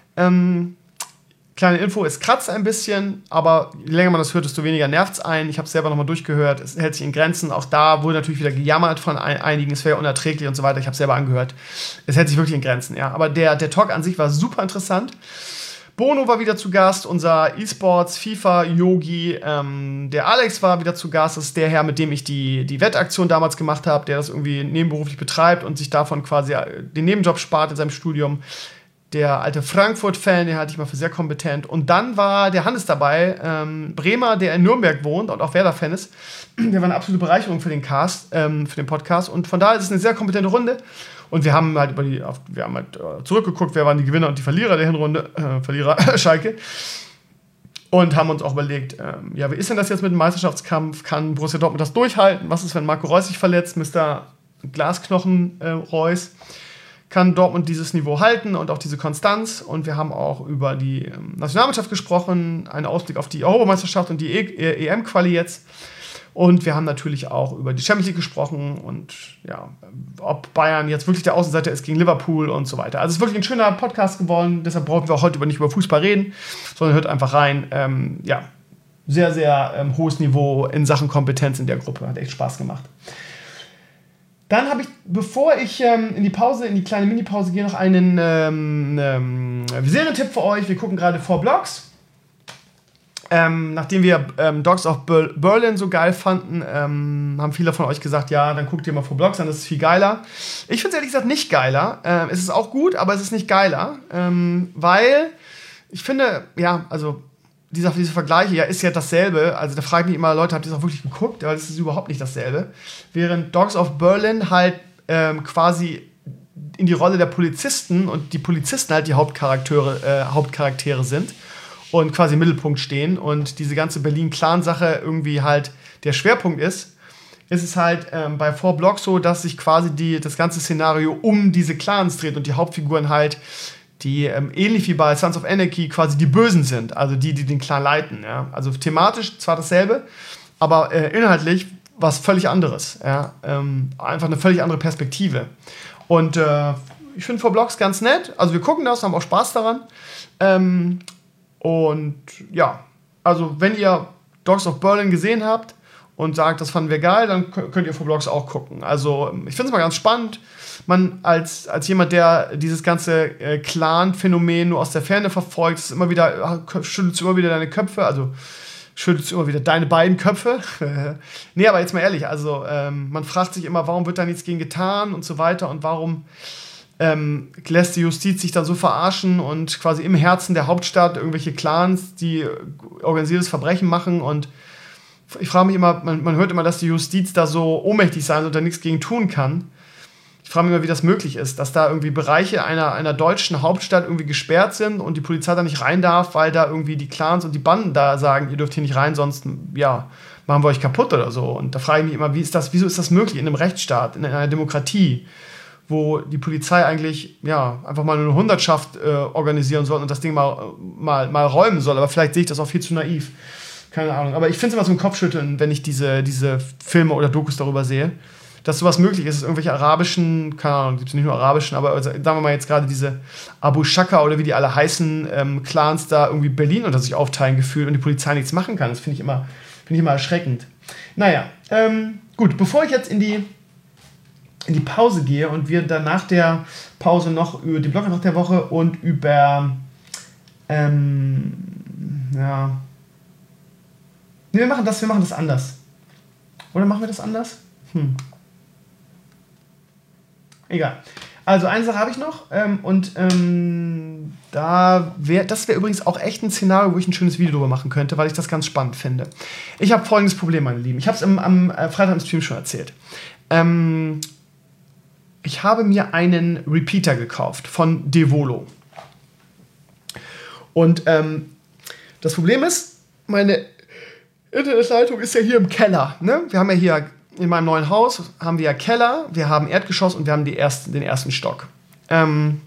Kleine Info, es kratzt ein bisschen, aber je länger man das hört, desto weniger nervt es einen. Ich habe es selber nochmal durchgehört. Es hält sich in Grenzen. Auch da wurde natürlich wieder gejammert von einigen. Es wäre ja unerträglich und so weiter. Ich habe es selber angehört. Es hält sich wirklich in Grenzen, ja. Aber der Talk an sich war super interessant. Bono war wieder zu Gast, unser E-Sports, FIFA-Yogi. Der Alex war wieder zu Gast. Das ist der Herr, mit dem ich die Wettaktion damals gemacht habe, der das irgendwie nebenberuflich betreibt und sich davon quasi den Nebenjob spart in seinem Studium. Der alte Frankfurt-Fan, den halte ich mal für sehr kompetent. Und dann war der Hannes dabei, Bremer, der in Nürnberg wohnt und auch Werder-Fan ist. Der war eine absolute Bereicherung für den für den Podcast. Und von daher ist es eine sehr kompetente Runde. Und wir haben halt zurückgeguckt, wer waren die Gewinner und die Verlierer der Hinrunde, Verlierer Schalke. Und haben uns auch überlegt, wie ist denn das jetzt mit dem Meisterschaftskampf? Kann Borussia Dortmund das durchhalten? Was ist, wenn Marco Reus sich verletzt? Mr. Glasknochen Reus? Kann Dortmund dieses Niveau halten und auch diese Konstanz? Und wir haben auch über die Nationalmannschaft gesprochen, einen Ausblick auf die Europameisterschaft und die EM-Quali jetzt. Und wir haben natürlich auch über die Champions League gesprochen und ja, ob Bayern jetzt wirklich der Außenseiter ist gegen Liverpool und so weiter. Also es ist wirklich ein schöner Podcast geworden, deshalb brauchen wir auch heute nicht über Fußball reden, sondern hört einfach rein. Ja, sehr, sehr hohes Niveau in Sachen Kompetenz in der Gruppe. Hat echt Spaß gemacht. Dann habe ich, bevor ich in die kleine Mini-Pause gehe, noch einen Serientipp für euch. Wir gucken gerade 4 Blocks. Nachdem wir Dogs of Berlin so geil fanden, haben viele von euch gesagt, ja, dann guckt ihr mal 4 Blocks an, das ist viel geiler. Ich finde es ehrlich gesagt nicht geiler. Es ist auch gut, aber es ist nicht geiler. Weil ich finde, ja, also diese Vergleiche, ja, ist ja dasselbe. Also da frage ich mich immer, Leute, habt ihr das auch wirklich geguckt? Weil das ist überhaupt nicht dasselbe. Während Dogs of Berlin halt quasi in die Rolle der Polizisten und die Polizisten halt die Hauptcharaktere sind und quasi im Mittelpunkt stehen und diese ganze Berlin-Clan-Sache irgendwie halt der Schwerpunkt ist es halt bei 4 Blocks so, dass sich quasi das ganze Szenario um diese Clans dreht und die Hauptfiguren halt die ähnlich wie bei Sons of Anarchy quasi die Bösen sind, also die den Clan leiten. Ja? Also thematisch zwar dasselbe, aber inhaltlich was völlig anderes. Ja? Einfach eine völlig andere Perspektive. Und ich finde 4 Blocks ganz nett. Also wir gucken das, haben auch Spaß daran. Und ja, also wenn ihr Dogs of Berlin gesehen habt und sagt, das fanden wir geil, dann könnt ihr Vlogs auch gucken. Also ich finde es mal ganz spannend. Man als jemand, der dieses ganze Clan-Phänomen nur aus der Ferne verfolgt, ist immer wieder, schüttelst du immer wieder deine Köpfe, also schüttelst du immer wieder deine beiden Köpfe. Nee, aber jetzt mal ehrlich, also man fragt sich immer, warum wird da nichts gegen getan und so weiter und warum lässt die Justiz sich dann so verarschen und quasi im Herzen der Hauptstadt irgendwelche Clans, die organisiertes Verbrechen machen. Und ich frage mich immer, man hört immer, dass die Justiz da so ohnmächtig sein und da nichts gegen tun kann. Ich frage mich immer, wie das möglich ist, dass da irgendwie Bereiche einer deutschen Hauptstadt irgendwie gesperrt sind und die Polizei da nicht rein darf, weil da irgendwie die Clans und die Banden da sagen, ihr dürft hier nicht rein, sonst ja, machen wir euch kaputt oder so. Und da frage ich mich immer, wieso ist das möglich in einem Rechtsstaat, in einer Demokratie, wo die Polizei eigentlich ja, einfach mal eine Hundertschaft organisieren soll und das Ding mal räumen soll. Aber vielleicht sehe ich das auch viel zu naiv. Keine Ahnung. Aber ich finde es immer so ein Kopfschütteln, wenn ich diese Filme oder Dokus darüber sehe, dass sowas möglich ist, dass irgendwelche arabischen, keine Ahnung, gibt es nicht nur arabischen, aber also, sagen wir mal jetzt gerade diese Abu Shaka oder wie die alle heißen, Clans da irgendwie Berlin unter sich aufteilen gefühlt und die Polizei nichts machen kann. Das finde ich immer erschreckend. Naja, gut, bevor ich jetzt in die Pause gehe und wir dann nach der Pause noch über die Blogger nach der Woche und über ja. Nee, wir machen das anders. Oder machen wir das anders? Egal. Also eine Sache habe ich noch das wäre übrigens auch echt ein Szenario, wo ich ein schönes Video drüber machen könnte, weil ich das ganz spannend finde. Ich habe folgendes Problem, meine Lieben. Ich habe es am Freitag im Stream schon erzählt. Ich habe mir einen Repeater gekauft von Devolo. Und das Problem ist, meine Internetleitung ist ja hier im Keller. Ne? Wir haben ja hier in meinem neuen Haus haben wir ja Keller, wir haben Erdgeschoss und wir haben den ersten Stock. Im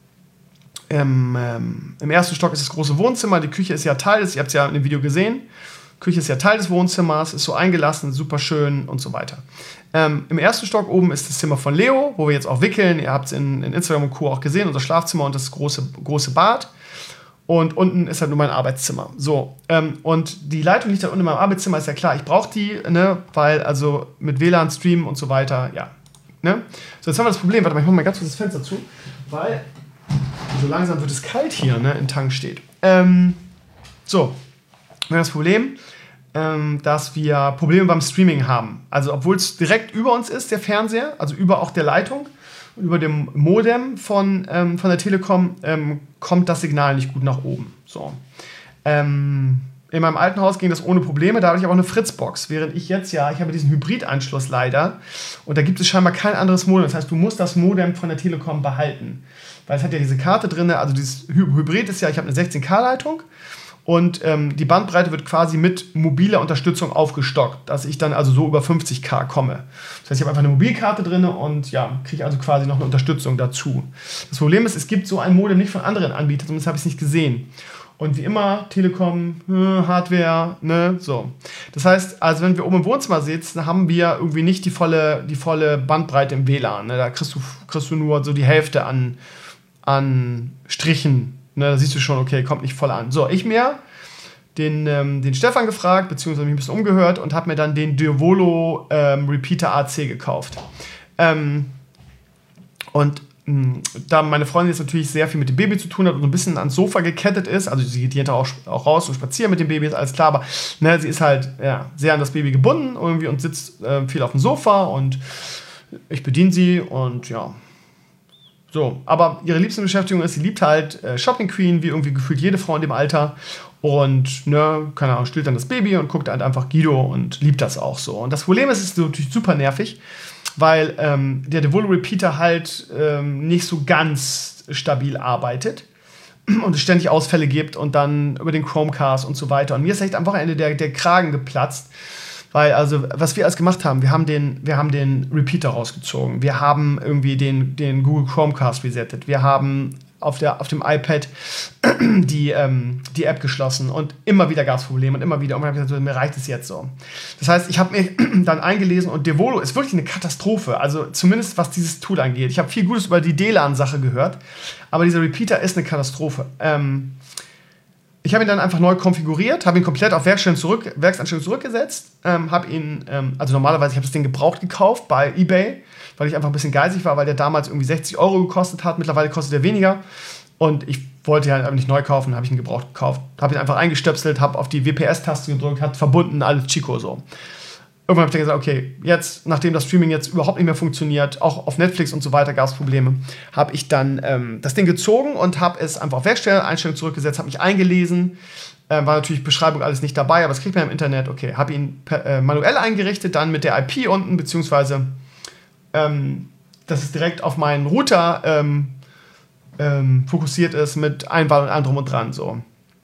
ersten Stock ist das große Wohnzimmer, die Küche ist ja Teil des, ihr habt es ja in dem Video gesehen, Küche ist ja Teil des Wohnzimmers, ist so eingelassen, super schön und so weiter. Im ersten Stock oben ist das Zimmer von Leo, wo wir jetzt auch wickeln, ihr habt es in Instagram und Co. auch gesehen, unser Schlafzimmer und das große Bad. Und unten ist halt nur mein Arbeitszimmer. So, und die Leitung liegt da unten in meinem Arbeitszimmer, ist ja klar, ich brauche die, ne, weil also mit WLAN, Streamen und so weiter, ja. Ne? So, jetzt haben wir das Problem, warte mal, ich mach mal ganz kurz das Fenster zu, weil so langsam wird es kalt hier, ne, in Tank steht. So, wir haben das Problem, dass wir Probleme beim Streaming haben. Also, obwohl es direkt über uns ist, der Fernseher, also über auch der Leitung, über dem Modem von der Telekom kommt das Signal nicht gut nach oben. So. In meinem alten Haus ging das ohne Probleme, da habe ich aber auch eine Fritzbox, während ich habe diesen Hybridanschluss leider und da gibt es scheinbar kein anderes Modem. Das heißt, du musst das Modem von der Telekom behalten, weil es hat ja diese Karte drin, also dieses Hybrid ist ja, ich habe eine 16K-Leitung und die Bandbreite wird quasi mit mobiler Unterstützung aufgestockt, dass ich dann also so über 50K komme. Das heißt, ich habe einfach eine Mobilkarte drin und ja, kriege also quasi noch eine Unterstützung dazu. Das Problem ist, es gibt so ein Modem nicht von anderen Anbietern, zumindest habe ich es nicht gesehen. Und wie immer, Telekom, Hardware, ne, so. Das heißt, also wenn wir oben im Wohnzimmer sitzen, haben wir irgendwie nicht die volle Bandbreite im WLAN. Ne? Da kriegst du nur so die Hälfte an Strichen. Ne, da siehst du schon, okay, kommt nicht voll an. So, ich mir den Stefan gefragt, beziehungsweise mich ein bisschen umgehört und habe mir dann den Devolo Repeater AC gekauft. Da meine Freundin jetzt natürlich sehr viel mit dem Baby zu tun hat und so ein bisschen ans Sofa gekettet ist, also sie geht auch raus und spazieren mit dem Baby, ist alles klar, aber ne, sie ist halt ja, sehr an das Baby gebunden irgendwie und sitzt viel auf dem Sofa und ich bediene sie und ja. So, aber ihre liebste Beschäftigung ist, sie liebt halt Shopping Queen, wie irgendwie gefühlt jede Frau in dem Alter. Und, ne, keine Ahnung, stillt dann das Baby und guckt halt einfach Guido und liebt das auch so. Und das Problem ist, es ist natürlich super nervig, weil der Devolo Repeater halt nicht so ganz stabil arbeitet und es ständig Ausfälle gibt und dann über den Chromecast und so weiter. Und mir ist echt am Wochenende der Kragen geplatzt. Weil, also, was wir alles gemacht haben, wir haben den Repeater rausgezogen, wir haben irgendwie den Google Chromecast resettet, wir haben auf dem iPad die App geschlossen und immer wieder gab es Probleme und immer wieder. Und ich habe gesagt, so, mir reicht es jetzt so. Das heißt, ich habe mir dann eingelesen und Devolo ist wirklich eine Katastrophe, also zumindest was dieses Tool angeht. Ich habe viel Gutes über die DLAN-Sache gehört, aber dieser Repeater ist eine Katastrophe. ich habe ihn dann einfach neu konfiguriert, habe ihn komplett auf Werkseinstellung zurückgesetzt, habe ihn, also normalerweise, ich habe das Ding gebraucht gekauft bei eBay, weil ich einfach ein bisschen geizig war, weil der damals irgendwie 60 € gekostet hat, mittlerweile kostet er weniger und ich wollte ihn halt aber nicht neu kaufen, habe ich ihn gebraucht gekauft, habe ihn einfach eingestöpselt, habe auf die WPS-Taste gedrückt, hat verbunden, alles Chico so. Irgendwann habe ich dann gesagt, okay, jetzt, nachdem das Streaming jetzt überhaupt nicht mehr funktioniert, auch auf Netflix und so weiter gab es Probleme, habe ich dann das Ding gezogen und habe es einfach auf Werkeinstellung zurückgesetzt, habe mich eingelesen, war natürlich Beschreibung alles nicht dabei, aber das kriegt man im Internet, okay, habe ihn manuell eingerichtet, dann mit der IP unten, beziehungsweise dass es direkt auf meinen Router fokussiert ist mit Einwahl und allem drum und dran, so.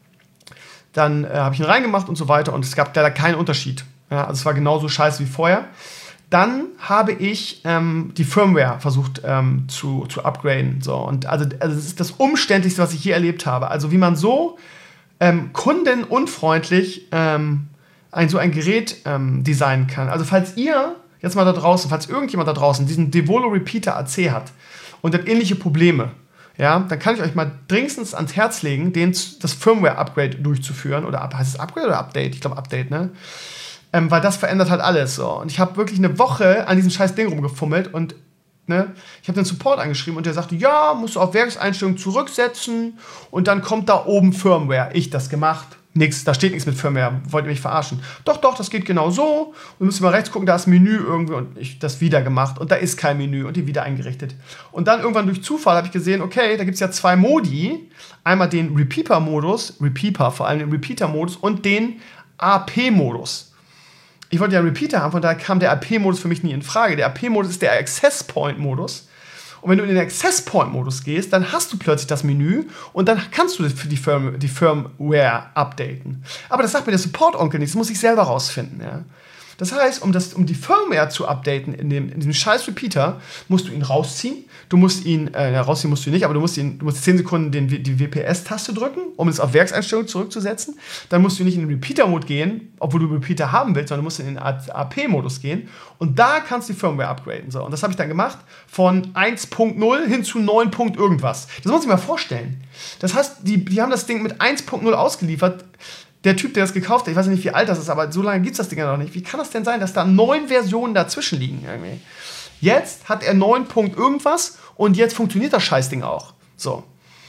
Dann habe ich ihn reingemacht und so weiter und es gab leider keinen Unterschied. Ja, also es war genauso scheiße wie vorher. Dann habe ich die Firmware versucht zu upgraden. So. Und also das ist das Umständlichste, was ich je erlebt habe. Also wie man so kundenunfreundlich so ein Gerät designen kann. Also falls ihr jetzt mal da draußen, falls irgendjemand da draußen diesen Devolo Repeater AC hat und hat ähnliche Probleme, ja, dann kann ich euch mal dringendstens ans Herz legen, das Firmware-Upgrade durchzuführen. Oder heißt es Upgrade oder Update? Ich glaube Update, ne? Weil das verändert halt alles so. Und ich habe wirklich eine Woche an diesem scheiß Ding rumgefummelt und ne, ich habe den Support angeschrieben und der sagte, ja, musst du auf Werkseinstellungen zurücksetzen und dann kommt da oben Firmware. Ich das gemacht. Nix, da steht nichts mit Firmware. Wollt ihr mich verarschen? Doch, das geht genau so. Und müssen mal rechts gucken, da ist ein Menü irgendwie und ich das wieder gemacht und da ist kein Menü und die wieder eingerichtet. Und dann irgendwann durch Zufall habe ich gesehen, okay, da gibt es ja 2 Modi. Einmal den Repeater-Modus, vor allem den Repeater-Modus und den AP-Modus. Ich wollte ja einen Repeater haben, von daher kam der AP-Modus für mich nie in Frage. Der AP-Modus ist der Access-Point-Modus. Und wenn du in den Access-Point-Modus gehst, dann hast du plötzlich das Menü und dann kannst du für die Firmware updaten. Aber das sagt mir der Support-Onkel nicht, das muss ich selber rausfinden. Ja. Das heißt, um die Firmware zu updaten in diesem scheiß Repeater, musst du ihn rausziehen. Du musst ihn, rausziehen musst du nicht, aber du musst 10 Sekunden die WPS-Taste drücken, um es auf Werkseinstellung zurückzusetzen. Dann musst du nicht in den Repeater-Mode gehen, obwohl du Repeater haben willst, sondern du musst in den AP-Modus gehen. Und da kannst du die Firmware upgraden. So. Und das habe ich dann gemacht, von 1.0 hin zu 9. irgendwas. Das muss ich mal vorstellen. Das heißt, die haben das Ding mit 1.0 ausgeliefert. Der Typ, der das gekauft hat, ich weiß nicht, wie alt das ist, aber so lange gibt es das Ding ja noch nicht. Wie kann das denn sein, dass da 9 Versionen dazwischen liegen irgendwie? Jetzt hat er 9. irgendwas und jetzt funktioniert das Scheißding auch. So,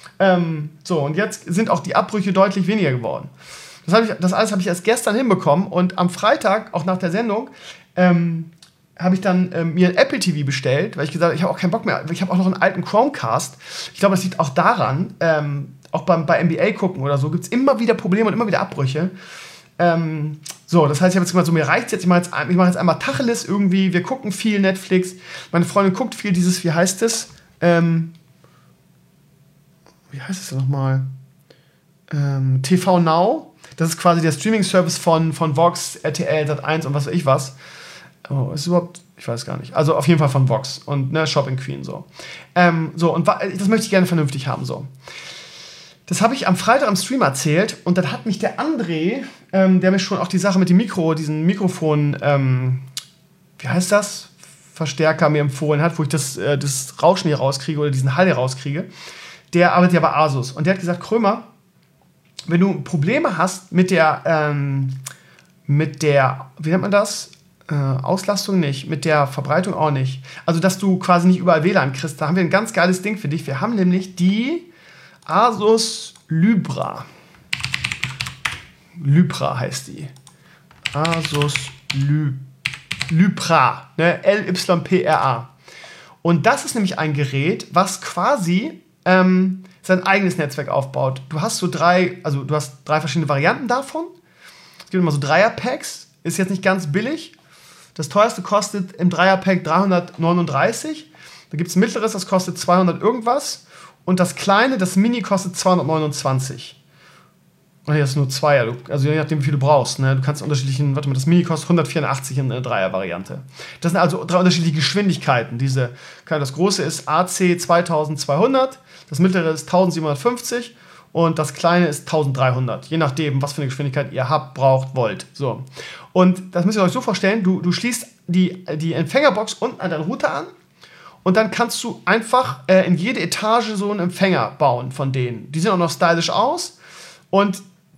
und jetzt sind auch die Abbrüche deutlich weniger geworden. Das alles habe ich erst gestern hinbekommen und am Freitag, auch nach der Sendung, habe ich dann mir ein Apple TV bestellt, weil ich gesagt habe, ich habe auch keinen Bock mehr. Ich habe auch noch einen alten Chromecast. Ich glaube, das liegt auch daran, auch bei NBA gucken oder so, gibt es immer wieder Probleme und immer wieder Abbrüche. Das heißt, ich habe jetzt gesagt, so, mir reicht's jetzt, ich mache jetzt einmal Tacheles irgendwie, wir gucken viel Netflix, meine Freundin guckt viel dieses, wie heißt es? Wie heißt es denn nochmal? TV Now, das ist quasi der Streaming-Service von Vox, RTL, Sat1 und was weiß ich was. Oh, ist überhaupt, ich weiß gar nicht. Also auf jeden Fall von Vox und ne, Shopping Queen so. Und das möchte ich gerne vernünftig haben so. Das habe ich am Freitag am Stream erzählt und dann hat mich der André, der mir schon auch die Sache mit dem diesen Mikrofon, wie heißt das? Verstärker mir empfohlen hat, wo ich das Rauschen hier rauskriege oder diesen Hall hier rauskriege. Der arbeitet ja bei Asus und der hat gesagt, Krömer, wenn du Probleme hast mit der, wie nennt man das? Auslastung nicht, mit der Verbreitung auch nicht. Also, dass du quasi nicht überall WLAN kriegst, da haben wir ein ganz geiles Ding für dich. Wir haben nämlich die Asus Lypra. Lypra heißt die. Asus Lypra. Ne? Lypra. Und das ist nämlich ein Gerät, was quasi sein eigenes Netzwerk aufbaut. Du hast drei verschiedene Varianten davon. Es gibt immer so Dreier-Packs. Ist jetzt nicht ganz billig. Das teuerste kostet im Dreier-Pack 339. Da gibt es ein mittleres, das kostet 200 irgendwas. Und das kleine, das Mini, kostet 229. Und hier ist nur Zweier, also je nachdem, wie viel du brauchst. Ne? Du kannst unterschiedlichen, das Mini kostet 184 in einer Dreier-Variante. Das sind also 3 unterschiedliche Geschwindigkeiten. Das große ist AC 2200, das mittlere ist 1750 und das kleine ist 1300. Je nachdem, was für eine Geschwindigkeit ihr habt, braucht, wollt. So. Und das müsst ihr euch so vorstellen, du schließt die Empfängerbox unten an deinen Router an und dann kannst du einfach in jede Etage so einen Empfänger bauen von denen. Die sehen auch noch stylisch aus und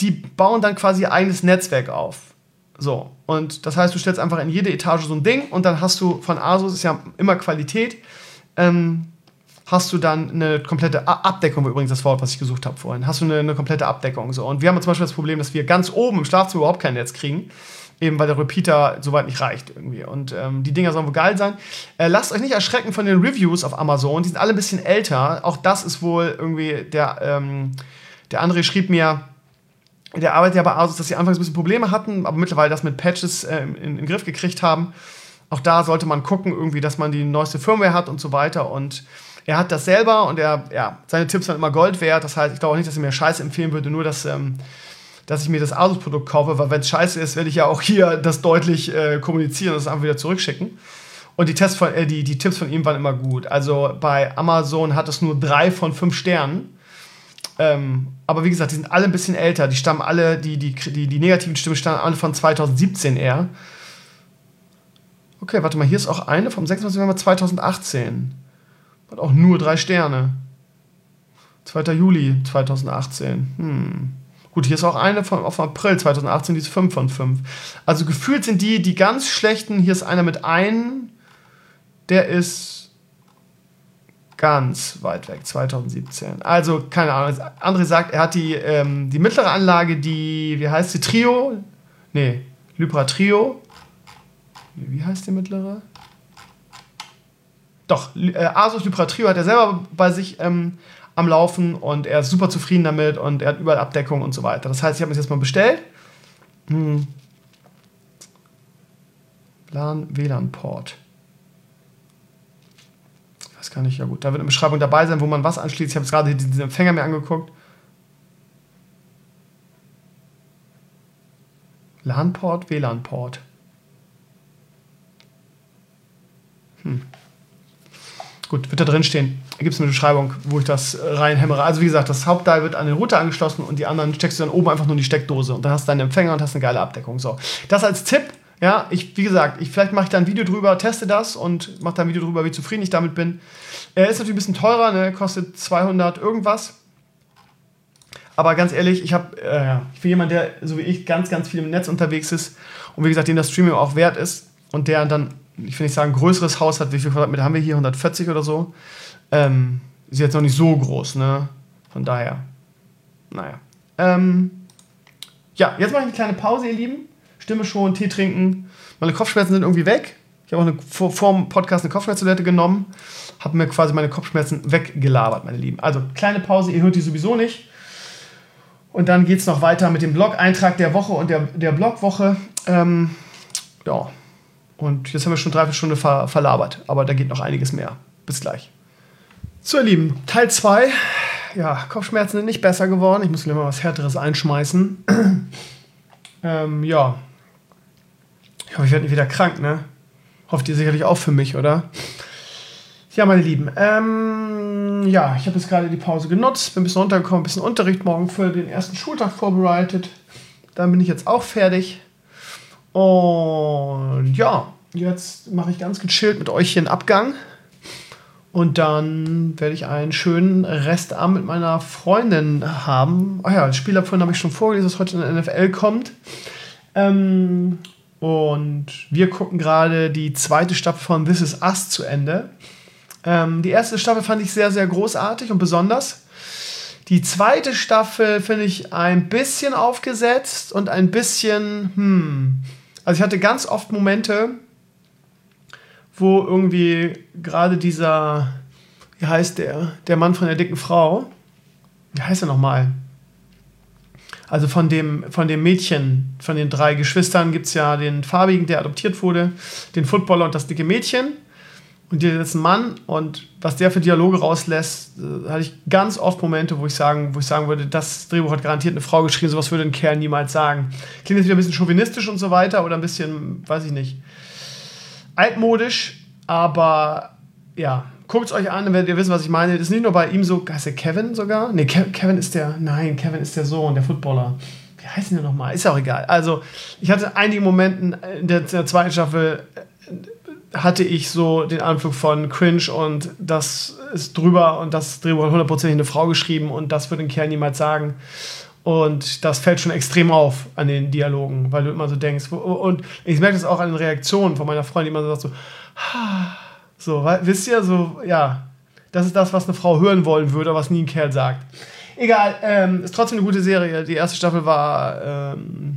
die bauen dann quasi ihr eigenes Netzwerk auf. So, und das heißt, du stellst einfach in jede Etage so ein Ding und dann hast du von Asus, ist ja immer Qualität, hast du dann eine komplette Abdeckung, war übrigens das Wort, was ich gesucht habe vorhin, hast du eine komplette Abdeckung. So. Und wir haben zum Beispiel das Problem, dass wir ganz oben im Schlafzimmer überhaupt kein Netz kriegen, eben weil der Repeater soweit nicht reicht irgendwie. Und die Dinger sollen wohl geil sein. Lasst euch nicht erschrecken von den Reviews auf Amazon, die sind alle ein bisschen älter. Auch das ist wohl irgendwie, der André schrieb mir, der arbeitet ja bei Asus, dass sie anfangs ein bisschen Probleme hatten, aber mittlerweile das mit Patches in den Griff gekriegt haben. Auch da sollte man gucken, irgendwie, dass man die neueste Firmware hat und so weiter. Und er hat das selber und seine Tipps sind immer Gold wert. Das heißt, ich glaube auch nicht, dass er mir Scheiße empfehlen würde, nur dass ich mir das Asus-Produkt kaufe, weil wenn es scheiße ist, werde ich ja auch hier das deutlich kommunizieren und es einfach wieder zurückschicken. Und die Tipps von ihm waren immer gut. Also bei Amazon hat es nur 3 von 5 Sternen. Aber wie gesagt, die sind alle ein bisschen älter. Die stammen alle, die negativen Stimmen stammen alle von 2017 eher. Okay, warte mal, hier ist auch eine vom 26. November 2018. Hat auch nur 3 Sterne. 2. Juli 2018. Gut, hier ist auch eine auf April 2018, die ist 5 von 5. Also gefühlt sind die ganz schlechten, hier ist einer mit 1, der ist ganz weit weg, 2017. Also, keine Ahnung. André sagt, er hat die mittlere Anlage, wie heißt die? Trio? Nee, Lypra Trio. Wie heißt die mittlere? Doch, Asus Lypra Trio hat er selber bei sich am Laufen und er ist super zufrieden damit und er hat überall Abdeckung und so weiter. Das heißt, ich habe mir das jetzt mal bestellt. WLAN-Port. Ich weiß gar nicht, ja gut, da wird eine Beschreibung dabei sein, wo man was anschließt. Ich habe jetzt gerade diesen Empfänger mir angeguckt. LAN-Port, WLAN-Port. Gut, wird da drin stehen. Da gibt es eine Beschreibung, wo ich das reinhämmere. Also wie gesagt, das Hauptteil wird an den Router angeschlossen und die anderen steckst du dann oben einfach nur in die Steckdose und dann hast du deinen Empfänger und hast eine geile Abdeckung. So, das als Tipp. Ja, wie gesagt, vielleicht mache ich da ein Video drüber, teste das und mache da ein Video drüber, wie zufrieden ich damit bin. Ist natürlich ein bisschen teurer, ne? Kostet 200 irgendwas. Aber ganz ehrlich, ich bin jemand, der, so wie ich, ganz, ganz viel im Netz unterwegs ist und wie gesagt, dem das Streaming auch wert ist und der dann, ich will nicht sagen, ein größeres Haus hat. Wie viel Quadratmeter haben wir hier? 140 oder so. Ist jetzt noch nicht so groß, ne? Von daher, naja. Ja, jetzt mache ich eine kleine Pause, ihr Lieben. Stimme schon, Tee trinken. Meine Kopfschmerzen sind irgendwie weg. Ich habe auch vor dem Podcast eine Kopfschmerztablette genommen. Habe mir quasi meine Kopfschmerzen weggelabert, meine Lieben. Also, kleine Pause, ihr hört die sowieso nicht. Und dann geht es noch weiter mit dem Blog-Eintrag der Woche und der Blogwoche. Ja. Und jetzt haben wir schon 3-4 Stunden verlabert. Aber da geht noch einiges mehr. Bis gleich. So, ihr Lieben, Teil 2. Ja, Kopfschmerzen sind nicht besser geworden. Ich muss gleich mal was Härteres einschmeißen. Ja. Ich hoffe, ich werde nicht wieder krank, ne? Hofft ihr sicherlich auch für mich, oder? Ja, meine Lieben. Ja, ich habe jetzt gerade die Pause genutzt. Bin ein bisschen runtergekommen, ein bisschen Unterricht morgen für den ersten Schultag vorbereitet. Dann bin ich jetzt auch fertig. Und ja, jetzt mache ich ganz gechillt mit euch hier einen Abgang. Und dann werde ich einen schönen Restabend mit meiner Freundin haben. Ach ja, das Spiel vorhin habe ich schon vorgelesen, dass heute in der NFL kommt. Und wir gucken gerade die 2. Staffel von This Is Us zu Ende. Die erste Staffel fand ich sehr, sehr großartig und besonders. Die 2. Staffel finde ich ein bisschen aufgesetzt und ein bisschen, Also ich hatte ganz oft Momente, wo irgendwie gerade dieser, wie heißt der Mann von der dicken Frau, wie heißt er nochmal? Also von dem Mädchen, von den 3 Geschwistern gibt es ja den farbigen, der adoptiert wurde, den Footballer und das dicke Mädchen. Und hier ist ein Mann und was der für Dialoge rauslässt, hatte ich ganz oft Momente, wo ich sagen würde, das Drehbuch hat garantiert eine Frau geschrieben, sowas würde ein Kerl niemals sagen. Klingt jetzt wieder ein bisschen chauvinistisch und so weiter oder ein bisschen, weiß ich nicht, altmodisch, aber ja, guckt es euch an, dann werdet ihr wissen, was ich meine. Das ist nicht nur bei ihm so, heißt der Kevin sogar? Nee, Kevin ist der Sohn, der Footballer. Wie heißt der nochmal? Ist ja auch egal. Also, ich hatte einige Momente in der 2. Staffel, hatte ich so den Anflug von Cringe und das ist drüber und das Drehbuch hat 100% eine Frau geschrieben und das würde ein Kerl niemals sagen. Und das fällt schon extrem auf an den Dialogen, weil du immer so denkst. Und ich merke das auch an den Reaktionen von meiner Freundin, die immer so sagt so, wisst ihr, so, ja, das ist das, was eine Frau hören wollen würde, was nie ein Kerl sagt. Egal, ist trotzdem eine gute Serie. Die erste Staffel war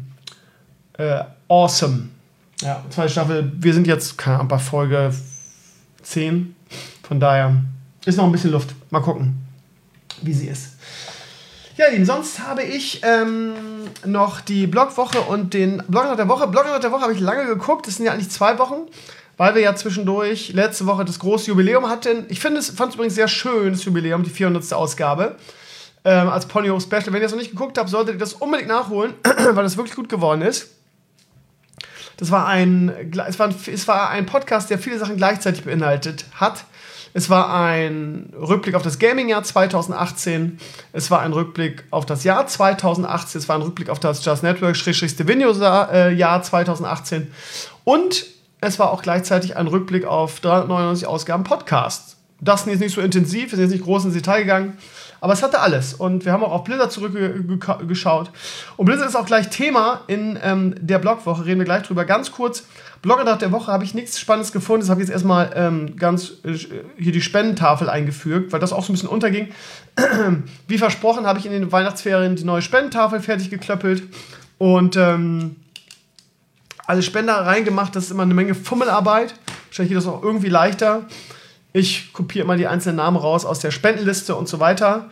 awesome. Ja, zweite Staffel, wir sind jetzt, keine Ahnung, bei Folge 10. Von daher ist noch ein bisschen Luft. Mal gucken, wie sie ist. Ja, Lieben, sonst habe ich noch die Blogwoche und den Blog der Woche. Blog der Woche habe ich lange geguckt. Das sind ja eigentlich 2 Wochen, weil wir ja zwischendurch letzte Woche das große Jubiläum hatten. Ich fand es übrigens sehr schön, das Jubiläum, die 400. Ausgabe. Als Ponyhof Special. Wenn ihr das noch nicht geguckt habt, solltet ihr das unbedingt nachholen, weil das wirklich gut geworden ist. Es war ein Podcast, der viele Sachen gleichzeitig beinhaltet hat. Es war ein Rückblick auf das Gaming-Jahr 2018. Es war ein Rückblick auf das Jahr 2018. Es war ein Rückblick auf das Just Network-Video-Jahr 2018. Und es war auch gleichzeitig ein Rückblick auf 399 Ausgaben Podcast. Das ist nicht so intensiv, wir sind jetzt nicht groß ins Detail gegangen. Aber es hatte alles. Und wir haben auch auf Blizzard zurückgeschaut. Und Blizzard ist auch gleich Thema in der Blogwoche. Reden wir gleich drüber. Ganz kurz, Blogger der Woche habe ich nichts Spannendes gefunden. Das habe ich jetzt erstmal hier die Spendentafel eingefügt, weil das auch so ein bisschen unterging. Wie versprochen habe ich in den Weihnachtsferien die neue Spendentafel fertig geklöppelt. Und alle Spender reingemacht. Das ist immer eine Menge Fummelarbeit. Wahrscheinlich geht das auch irgendwie leichter. Ich kopiere immer die einzelnen Namen raus aus der Spendenliste und so weiter.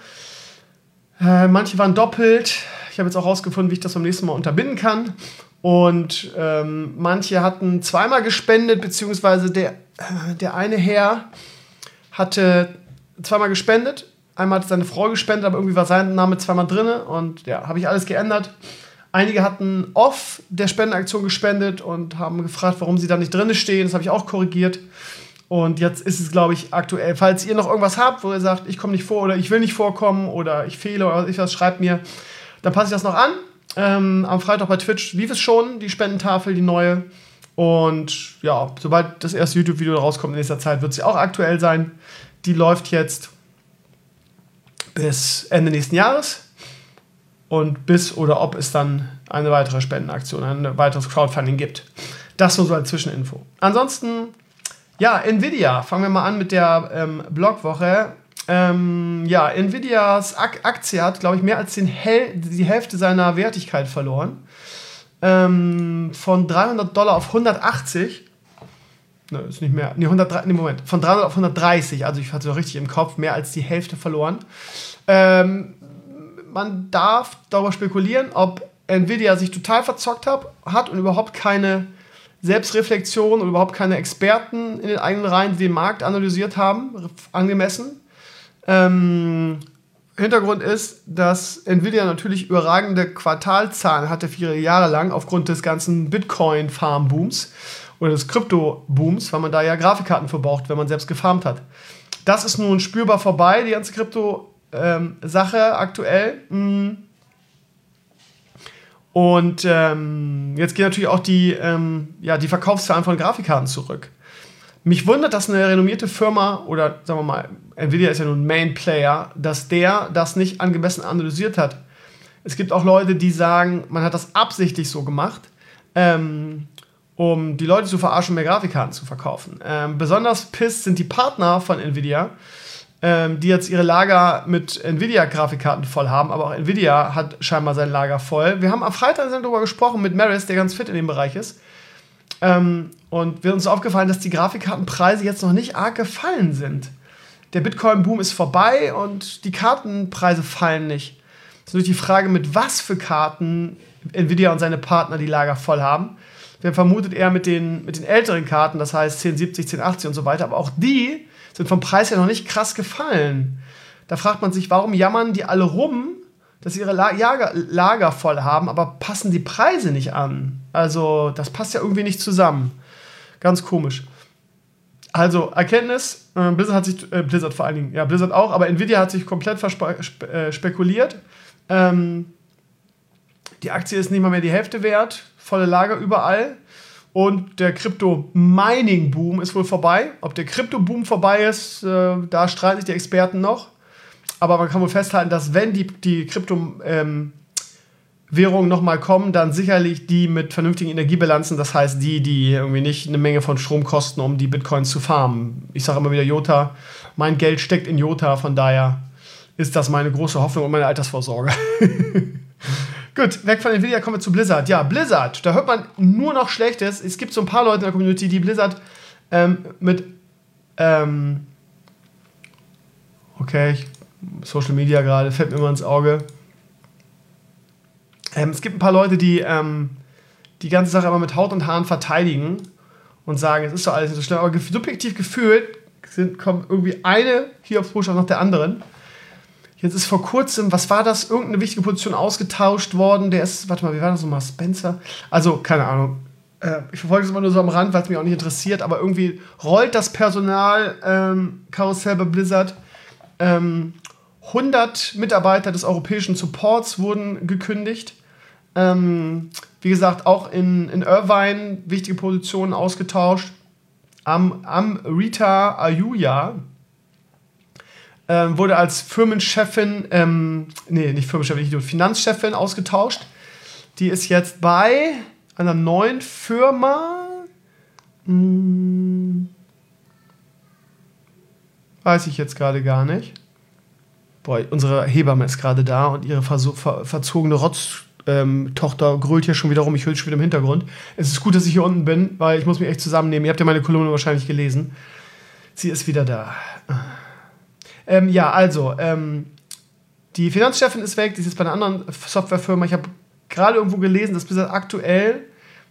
Manche waren doppelt. Ich habe jetzt auch rausgefunden, wie ich das beim nächsten Mal unterbinden kann. Und manche hatten 2-mal gespendet, beziehungsweise der eine Herr hatte 2-mal gespendet. Einmal hat seine Frau gespendet, aber irgendwie war sein Name 2-mal drin. Und ja, habe ich alles geändert. Einige hatten off der Spendenaktion gespendet und haben gefragt, warum sie da nicht drin stehen. Das habe ich auch korrigiert. Und jetzt ist es, glaube ich, aktuell. Falls ihr noch irgendwas habt, wo ihr sagt, ich komme nicht vor oder ich will nicht vorkommen oder ich fehle oder was, schreibt mir, dann passe ich das noch an. Am Freitag bei Twitch lief es schon, die Spendentafel, die neue. Und ja, sobald das erste YouTube-Video rauskommt in nächster Zeit, wird sie auch aktuell sein. Die läuft jetzt bis Ende nächsten Jahres. Und bis oder ob es dann eine weitere Spendenaktion, ein weiteres Crowdfunding gibt. Das nur so als Zwischeninfo. Ansonsten, ja, Nvidia. Fangen wir mal an mit der Blogwoche. Nvidias Aktie hat, glaube ich, mehr als die Hälfte seiner Wertigkeit verloren. Von $300 auf 180. Ne, ist nicht mehr. Nee, von 300 auf 130. Also ich hatte so richtig im Kopf, mehr als die Hälfte verloren. Man darf darüber spekulieren, ob Nvidia sich total verzockt hat und überhaupt keine Selbstreflexion und überhaupt keine Experten in den eigenen Reihen, die den Markt analysiert haben, angemessen. Hintergrund ist, dass Nvidia natürlich überragende Quartalzahlen hatte 4 Jahre lang aufgrund des ganzen Bitcoin-Farm-Booms oder des Krypto-Booms, weil man da ja Grafikkarten verbraucht, wenn man selbst gefarmt hat. Das ist nun spürbar vorbei, die ganze Krypto-Sache aktuell. Und jetzt gehen natürlich auch die Verkaufszahlen von Grafikkarten zurück. Mich wundert, dass eine renommierte Firma, oder sagen wir mal, Nvidia ist ja nun Main Player, dass der das nicht angemessen analysiert hat. Es gibt auch Leute, die sagen, man hat das absichtlich so gemacht, um die Leute zu verarschen, mehr Grafikkarten zu verkaufen. Besonders pisst sind die Partner von Nvidia, die jetzt ihre Lager mit Nvidia-Grafikkarten voll haben, aber auch Nvidia hat scheinbar sein Lager voll. Wir haben am Freitag darüber gesprochen mit Maris, der ganz fit in dem Bereich ist. Und wir uns aufgefallen, dass die Grafikkartenpreise jetzt noch nicht arg gefallen sind. Der Bitcoin-Boom ist vorbei und die Kartenpreise fallen nicht. Es ist natürlich die Frage, mit was für Karten Nvidia und seine Partner die Lager voll haben. Wir vermutet eher mit den älteren Karten, das heißt 1070, 1080 und so weiter, aber auch die sind vom Preis her noch nicht krass gefallen. Da fragt man sich, warum jammern die alle rum, dass sie ihre Lager voll haben, aber passen die Preise nicht an. Also das passt ja irgendwie nicht zusammen. Ganz komisch. Also Erkenntnis, Blizzard vor allen Dingen, ja Blizzard auch, aber Nvidia hat sich komplett spekuliert. Die Aktie ist nicht mal mehr die Hälfte wert, volle Lager überall. Und der Krypto-Mining-Boom ist wohl vorbei. Ob der Krypto-Boom vorbei ist, da streiten sich die Experten noch. Aber man kann wohl festhalten, dass wenn die Währungen nochmal kommen, dann sicherlich die mit vernünftigen Energiebilanzen, das heißt die irgendwie nicht eine Menge von Strom kosten, um die Bitcoins zu farmen. Ich sage immer wieder Jota, mein Geld steckt in Jota, von daher ist das meine große Hoffnung und meine Altersvorsorge. Gut, weg von Nvidia, kommen wir zu Blizzard. Ja, Blizzard, da hört man nur noch Schlechtes. Es gibt so ein paar Leute in der Community, die Blizzard Social Media gerade, fällt mir immer ins Auge. Es gibt ein paar Leute, die die ganze Sache aber mit Haut und Haaren verteidigen und sagen, es ist doch alles nicht so schlimm, aber subjektiv gefühlt kommt irgendwie eine hier aufs Buchstaben nach der anderen. Jetzt ist vor kurzem, was war das, irgendeine wichtige Position ausgetauscht worden, der ist, warte mal, wie war das nochmal, Spencer? Also, keine Ahnung, ich verfolge es immer nur so am Rand, weil es mich auch nicht interessiert, aber irgendwie rollt das Personal Karussell bei Blizzard. 100 Mitarbeiter des europäischen Supports wurden gekündigt. Wie gesagt, auch in Irvine wichtige Positionen ausgetauscht. Rita Ayuya wurde als Firmenchefin, Finanzchefin ausgetauscht. Die ist jetzt bei einer neuen Firma. Weiß ich jetzt gerade gar nicht. Boah, unsere Hebamme ist gerade da und ihre verzogene Rotztochter grölt hier schon wieder rum. Ich höre schon wieder im Hintergrund. Es ist gut, dass ich hier unten bin, weil ich muss mich echt zusammennehmen. Ihr habt ja meine Kolumne wahrscheinlich gelesen. Sie ist wieder da. Die Finanzchefin ist weg. Die ist jetzt bei einer anderen Softwarefirma. Ich habe gerade irgendwo gelesen, dass Blizzard aktuell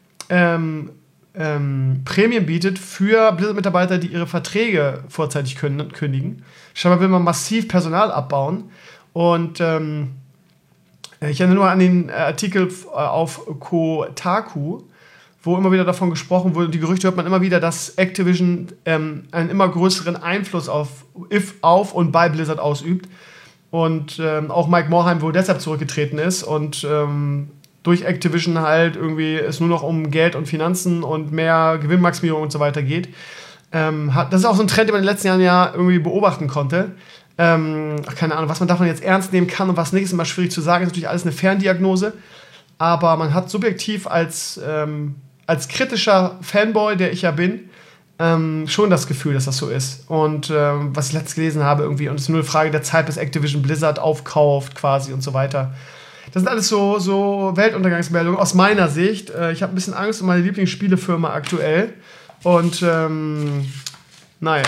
Prämien bietet für Blizzard-Mitarbeiter, die ihre Verträge vorzeitig kündigen. Scheinbar will man massiv Personal abbauen. Und ich erinnere nur an den Artikel auf Kotaku, wo immer wieder davon gesprochen wurde, die Gerüchte hört man immer wieder, dass Activision einen immer größeren Einfluss auf und bei Blizzard ausübt. Und auch Mike Morhaime wohl deshalb zurückgetreten ist und durch Activision halt irgendwie es nur noch um Geld und Finanzen und mehr Gewinnmaximierung und so weiter geht. Das ist auch so ein Trend, den man in den letzten Jahren ja irgendwie beobachten konnte. Keine Ahnung, was man davon jetzt ernst nehmen kann und was nicht, ist immer schwierig zu sagen. Ist natürlich alles eine Ferndiagnose. Aber man hat subjektiv als kritischer Fanboy, der ich ja bin, schon das Gefühl, dass das so ist. Und was ich letztens gelesen habe, irgendwie, und es ist nur eine Frage der Zeit, bis Activision Blizzard aufkauft quasi und so weiter. Das sind alles so Weltuntergangsmeldungen aus meiner Sicht. Ich habe ein bisschen Angst um meine Lieblingsspielefirma aktuell. Und naja,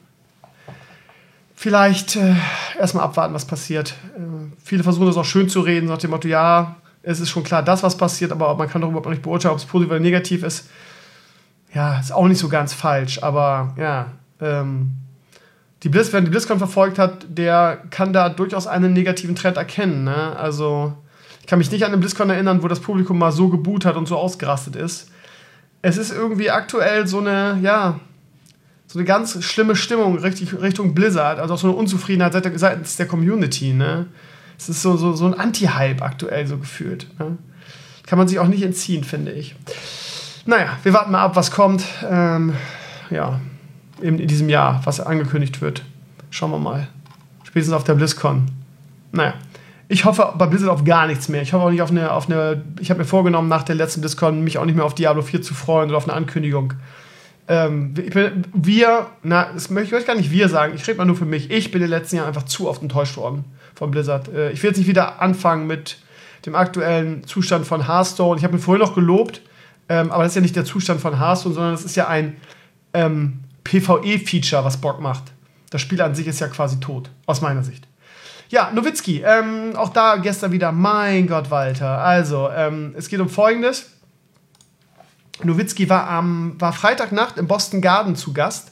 vielleicht erstmal abwarten, was passiert. Viele versuchen das auch schön zu reden, nach dem Motto, ja, es ist schon klar, dass was passiert, aber man kann doch überhaupt nicht beurteilen, ob es positiv oder negativ ist. Ja, ist auch nicht so ganz falsch, aber ja, wer die BlizzCon verfolgt hat, der kann da durchaus einen negativen Trend erkennen. Ne? Also, ich kann mich nicht an den BlizzCon erinnern, wo das Publikum mal so geboot hat und so ausgerastet ist. Es ist irgendwie aktuell so eine ganz schlimme Stimmung Richtung Blizzard, also auch so eine Unzufriedenheit seitens der Community. Ne? Es ist so ein Anti-Hype aktuell so gefühlt. Ne? Kann man sich auch nicht entziehen, finde ich. Naja, wir warten mal ab, was kommt. Eben in diesem Jahr, was angekündigt wird. Schauen wir mal. Spätestens auf der BlizzCon. Naja, ich hoffe bei Blizzard auf gar nichts mehr. Ich hoffe auch nicht auf eine ich habe mir vorgenommen, nach der letzten BlizzCon mich auch nicht mehr auf Diablo 4 zu freuen oder auf eine Ankündigung. Ich möchte gar nicht wir sagen, ich rede mal nur für mich. Ich bin in den letzten Jahren einfach zu oft enttäuscht worden von Blizzard. Ich will jetzt nicht wieder anfangen mit dem aktuellen Zustand von Hearthstone. Ich habe mir vorhin noch gelobt, aber das ist ja nicht der Zustand von Hearthstone, sondern das ist ja ein PvE-Feature, was Bock macht. Das Spiel an sich ist ja quasi tot, aus meiner Sicht. Ja, Nowitzki, auch da gestern wieder, mein Gott, Walter. Also, es geht um Folgendes. Nowitzki war Freitagnacht im Boston Garden zu Gast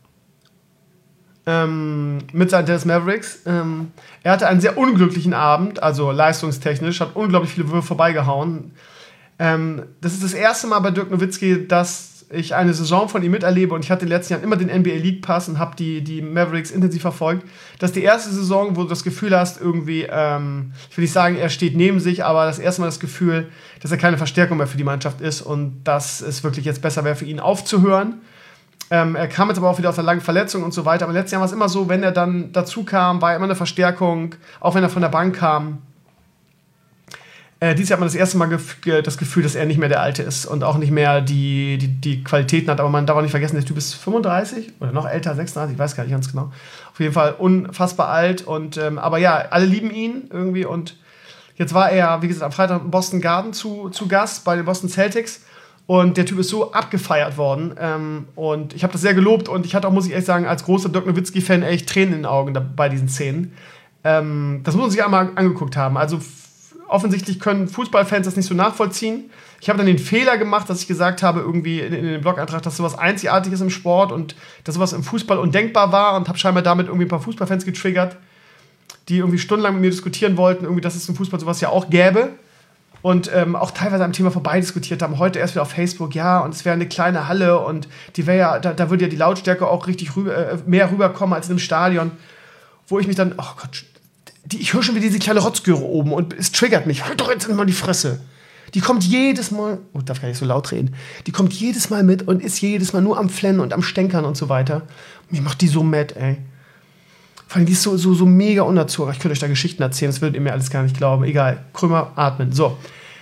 mit seinen Dallas Mavericks. Er hatte einen sehr unglücklichen Abend, also leistungstechnisch, hat unglaublich viele Würfe vorbeigehauen. Das ist das erste Mal bei Dirk Nowitzki, dass ich eine Saison von ihm miterlebe, und ich hatte in den letzten Jahren immer den NBA League Pass und habe die Mavericks intensiv verfolgt. Das ist die erste Saison, wo du das Gefühl hast, irgendwie, ich will nicht sagen, er steht neben sich, aber das erste Mal das Gefühl, dass er keine Verstärkung mehr für die Mannschaft ist und dass es wirklich jetzt besser wäre für ihn aufzuhören. Er kam jetzt aber auch wieder aus einer langen Verletzung und so weiter. Aber im letzten Jahr war es immer so, wenn er dann dazu kam, war er immer eine Verstärkung, auch wenn er von der Bank kam. Dieses Jahr hat man das erste Mal das Gefühl, dass er nicht mehr der Alte ist und auch nicht mehr die Qualitäten hat. Aber man darf auch nicht vergessen, der Typ ist 35 oder noch älter, 36, ich weiß gar nicht ganz genau. Auf jeden Fall unfassbar alt. Aber ja, alle lieben ihn irgendwie. Und jetzt war er, wie gesagt, am Freitag im Boston Garden zu Gast bei den Boston Celtics. Und der Typ ist so abgefeiert worden. Und ich habe das sehr gelobt. Und ich hatte auch, muss ich ehrlich sagen, als großer Dirk Nowitzki-Fan echt Tränen in den Augen bei diesen Szenen. Das muss man sich einmal angeguckt haben. Also offensichtlich können Fußballfans das nicht so nachvollziehen. Ich habe dann den Fehler gemacht, dass ich gesagt habe, irgendwie in dem Blog-Eintrag, dass sowas Einzigartiges im Sport und dass sowas im Fußball undenkbar war und habe scheinbar damit irgendwie ein paar Fußballfans getriggert, die irgendwie stundenlang mit mir diskutieren wollten, irgendwie, dass es im Fußball sowas ja auch gäbe. Und auch teilweise am Thema vorbei diskutiert haben. Heute erst wieder auf Facebook, ja, und es wäre eine kleine Halle und die wäre ja, da würde ja die Lautstärke auch richtig mehr rüberkommen als in einem Stadion. Wo ich mich dann, oh Gott, ich höre schon wieder diese kleine Rotzgöre oben und es triggert mich. Halt doch jetzt mal die Fresse. Die kommt jedes Mal, ich darf gar nicht so laut reden, die kommt jedes Mal mit und ist jedes Mal nur am Flennen und am Stänkern und so weiter. Mir macht die so mad, ey. Vor allem, die ist so mega unerzogen. Ich könnte euch da Geschichten erzählen, das würdet ihr mir alles gar nicht glauben. Egal, Krümmer, atmen. So.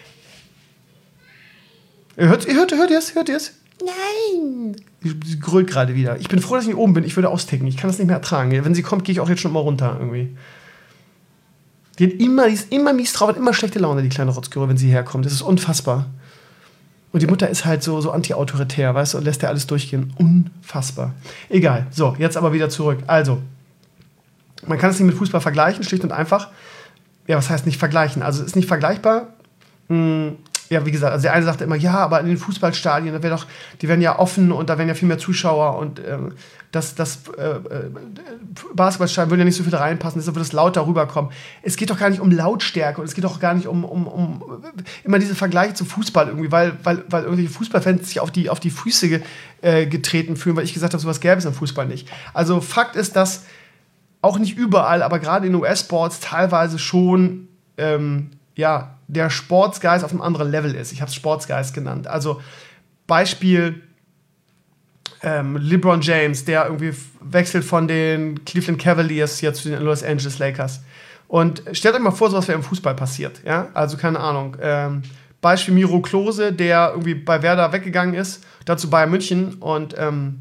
Hört ihr es? Nein. Sie grölt gerade wieder. Ich bin froh, dass ich nicht oben bin. Ich würde austicken. Ich kann das nicht mehr ertragen. Wenn sie kommt, gehe ich auch jetzt schon mal runter irgendwie. Die ist immer mies drauf, hat immer schlechte Laune, die kleine Rotzgöre, wenn sie herkommt. Das ist unfassbar. Und die Mutter ist halt so anti-autoritär, weißt du, und lässt ja alles durchgehen. Unfassbar. Egal. So, jetzt aber wieder zurück. Also, man kann es nicht mit Fußball vergleichen, schlicht und einfach. Ja, was heißt nicht vergleichen? Also, es ist nicht vergleichbar. Ja, wie gesagt, also der eine sagte immer, ja, aber in den Fußballstadien, die werden ja offen und da werden ja viel mehr Zuschauer und Basketballstadion würde ja nicht so viel reinpassen, deshalb wird es lauter rüberkommen. Es geht doch gar nicht um Lautstärke und es geht doch gar nicht um immer diese Vergleiche zum Fußball irgendwie, weil irgendwelche Fußballfans sich auf die Füße getreten fühlen, weil ich gesagt habe, sowas gäbe es im Fußball nicht. Also Fakt ist, dass auch nicht überall, aber gerade in US-Sports teilweise schon der Sportsgeist auf einem anderen Level ist. Ich habe es Sportsgeist genannt. Also Beispiel LeBron James, der irgendwie wechselt von den Cleveland Cavaliers jetzt zu den Los Angeles Lakers. Und stellt euch mal vor, sowas wäre im Fußball passiert. Ja? Also keine Ahnung. Beispiel Miro Klose, der irgendwie bei Werder weggegangen ist, dazu Bayern München und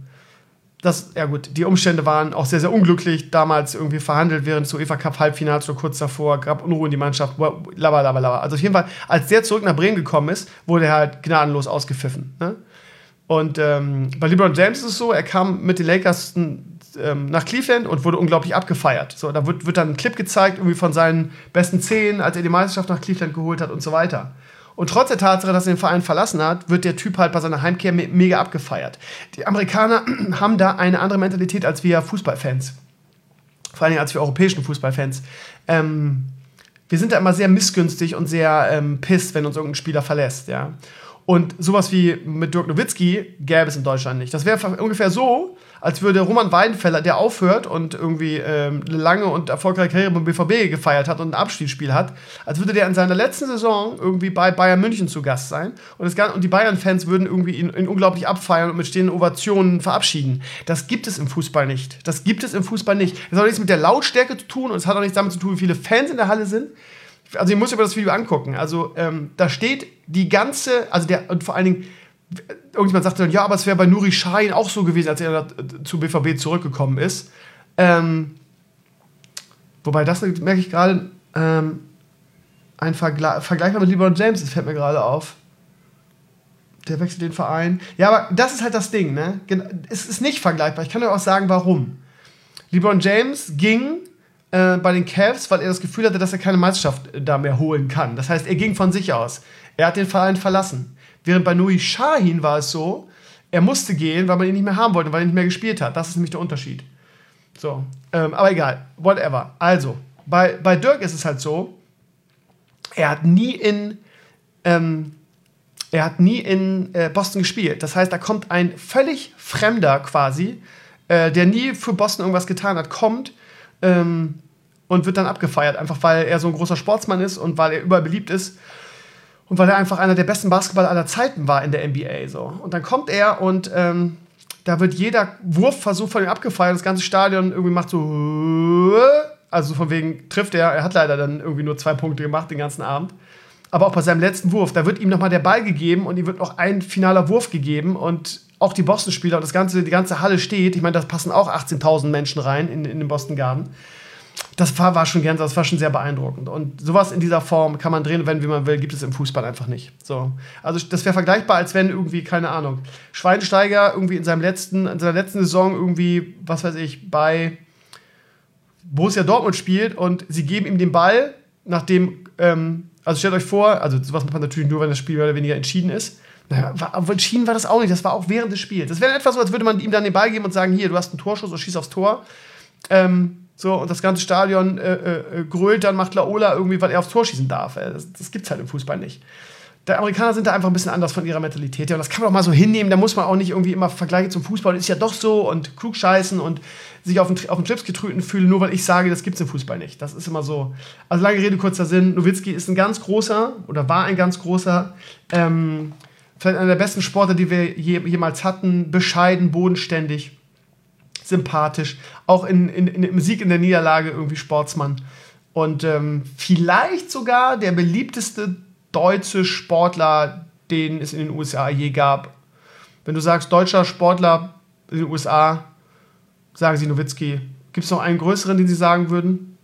die Umstände waren auch sehr, sehr unglücklich. Damals irgendwie verhandelt während des UEFA Cup Halbfinals oder kurz davor, gab Unruhe in die Mannschaft, laber. Also auf jeden Fall, als der zurück nach Bremen gekommen ist, wurde er halt gnadenlos ausgepfiffen. Ne? Und bei LeBron James ist es so, er kam mit den Lakers nach Cleveland und wurde unglaublich abgefeiert. So, da wird dann ein Clip gezeigt, irgendwie von seinen besten 10, als er die Meisterschaft nach Cleveland geholt hat und so weiter. Und trotz der Tatsache, dass er den Verein verlassen hat, wird der Typ halt bei seiner Heimkehr mega abgefeiert. Die Amerikaner haben da eine andere Mentalität als wir Fußballfans. Vor allem als wir europäischen Fußballfans. Wir sind da immer sehr missgünstig und sehr pisst, wenn uns irgendein Spieler verlässt. Ja? Und sowas wie mit Dirk Nowitzki gäbe es in Deutschland nicht. Das wäre ungefähr so, als würde Roman Weidenfeller, der aufhört und irgendwie eine lange und erfolgreiche Karriere beim BVB gefeiert hat und ein Abschiedsspiel hat, als würde der in seiner letzten Saison irgendwie bei Bayern München zu Gast sein und die Bayern-Fans würden irgendwie ihn unglaublich abfeiern und mit stehenden Ovationen verabschieden. Das gibt es im Fußball nicht. Das hat auch nichts mit der Lautstärke zu tun und es hat auch nichts damit zu tun, wie viele Fans in der Halle sind. Also ihr müsst euch das Video angucken. Also da steht die ganze, und vor allen Dingen, irgendjemand sagte dann, ja, aber es wäre bei Nuri Sahin auch so gewesen, als er zu BVB zurückgekommen ist. Wobei, das merke ich gerade, ein Vergleich mit LeBron James, das fällt mir gerade auf. Der wechselt den Verein. Ja, aber das ist halt das Ding, ne? Es ist nicht vergleichbar. Ich kann euch auch sagen, warum. LeBron James ging bei den Cavs, weil er das Gefühl hatte, dass er keine Meisterschaft da mehr holen kann. Das heißt, er ging von sich aus. Er hat den Verein verlassen. Während bei Nuri Sahin war es so, er musste gehen, weil man ihn nicht mehr haben wollte, weil er nicht mehr gespielt hat. Das ist nämlich der Unterschied. So, aber egal, whatever. Also, bei Dirk ist es halt so, er hat nie in Boston gespielt. Das heißt, da kommt ein völlig Fremder quasi, der nie für Boston irgendwas getan hat, kommt und wird dann abgefeiert, einfach weil er so ein großer Sportsmann ist und weil er überall beliebt ist und weil er einfach einer der besten Basketballer aller Zeiten war in der NBA. So. Und dann kommt er und da wird jeder Wurfversuch von ihm abgefeiert, das ganze Stadion irgendwie macht so, also von wegen trifft er hat leider dann irgendwie nur 2 Punkte gemacht den ganzen Abend. aber auch bei seinem letzten Wurf, da wird ihm nochmal der Ball gegeben und ihm wird noch ein finaler Wurf gegeben und auch die Boston-Spieler und die ganze Halle steht. Ich meine, da passen auch 18.000 Menschen rein in den Boston Garden. Das war schon sehr beeindruckend. Und sowas in dieser Form kann man drehen, wie man will, gibt es im Fußball einfach nicht. So. Also das wäre vergleichbar, als wenn irgendwie, keine Ahnung, Schweinsteiger irgendwie in seiner letzten Saison irgendwie, was weiß ich, bei Borussia Dortmund spielt und sie geben ihm den Ball, nachdem, also stellt euch vor, also sowas macht man natürlich nur, wenn das Spiel mehr oder weniger entschieden ist. Naja, aber entschieden war das auch nicht, das war auch während des Spiels. Das wäre etwa so, als würde man ihm dann den Ball geben und sagen, hier, du hast einen Torschuss und schießt aufs Tor. So, und das ganze Stadion grölt, dann macht Laola irgendwie, weil er aufs Tor schießen darf. Das gibt's halt im Fußball nicht. Die Amerikaner sind da einfach ein bisschen anders von ihrer Mentalität. Ja, und das kann man auch mal so hinnehmen. Da muss man auch nicht irgendwie immer Vergleiche zum Fußball. Das ist ja doch so und klug scheißen und sich auf den Chips getreten fühlen, nur weil ich sage, das gibt's im Fußball nicht. Das ist immer so. Also lange Rede, kurzer Sinn. Nowitzki ist ein ganz großer oder war ein ganz großer, vielleicht einer der besten Sportler, die wir jemals hatten. Bescheiden, bodenständig, sympathisch. Auch im Sieg, in der Niederlage irgendwie Sportsmann. Und vielleicht sogar der beliebteste deutsche Sportler, den es in den USA je gab. Wenn du sagst, deutscher Sportler in den USA, sagen sie Nowitzki. Gibt es noch einen größeren, den sie sagen würden?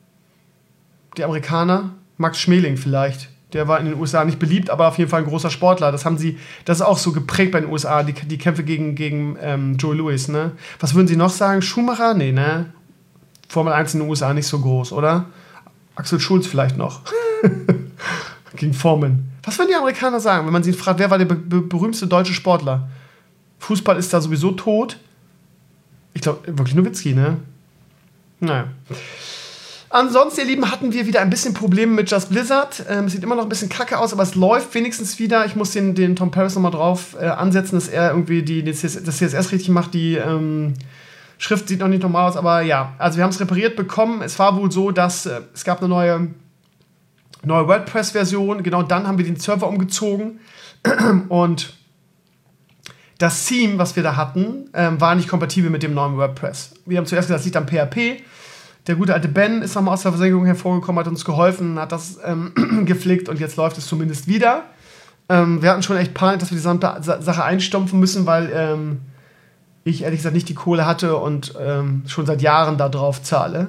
Die Amerikaner? Max Schmeling vielleicht. Der war in den USA nicht beliebt, aber auf jeden Fall ein großer Sportler. Das ist auch so geprägt bei den USA, die Kämpfe gegen Joe Louis, ne? Was würden sie noch sagen? Schumacher? Nee, ne? Formel 1 in den USA nicht so groß, oder? Axel Schulz vielleicht noch. Gegen Formeln. Was würden die Amerikaner sagen, wenn man sie fragt, wer war der berühmteste deutsche Sportler? Fußball ist da sowieso tot. Ich glaube, wirklich Nowitzki, ne? Naja. Ansonsten, ihr Lieben, hatten wir wieder ein bisschen Probleme mit Just Blizzard. Sieht immer noch ein bisschen kacke aus, aber es läuft wenigstens wieder. Ich muss den Tom Paris nochmal drauf ansetzen, dass er irgendwie das CSS richtig macht. Die Schrift sieht noch nicht normal aus, aber ja. Also wir haben es repariert bekommen. Es war wohl so, dass es gab eine neue WordPress-Version. Genau dann haben wir den Server umgezogen. Und das Theme, was wir da hatten, war nicht kompatibel mit dem neuen WordPress. Wir haben zuerst gesagt, das liegt am PHP. Der gute alte Ben ist nochmal aus der Versenkung hervorgekommen, hat uns geholfen, hat das geflickt und jetzt läuft es zumindest wieder. Wir hatten schon echt Panik, dass wir die Sache einstampfen müssen, weil ich ehrlich gesagt nicht die Kohle hatte und schon seit Jahren da drauf zahle.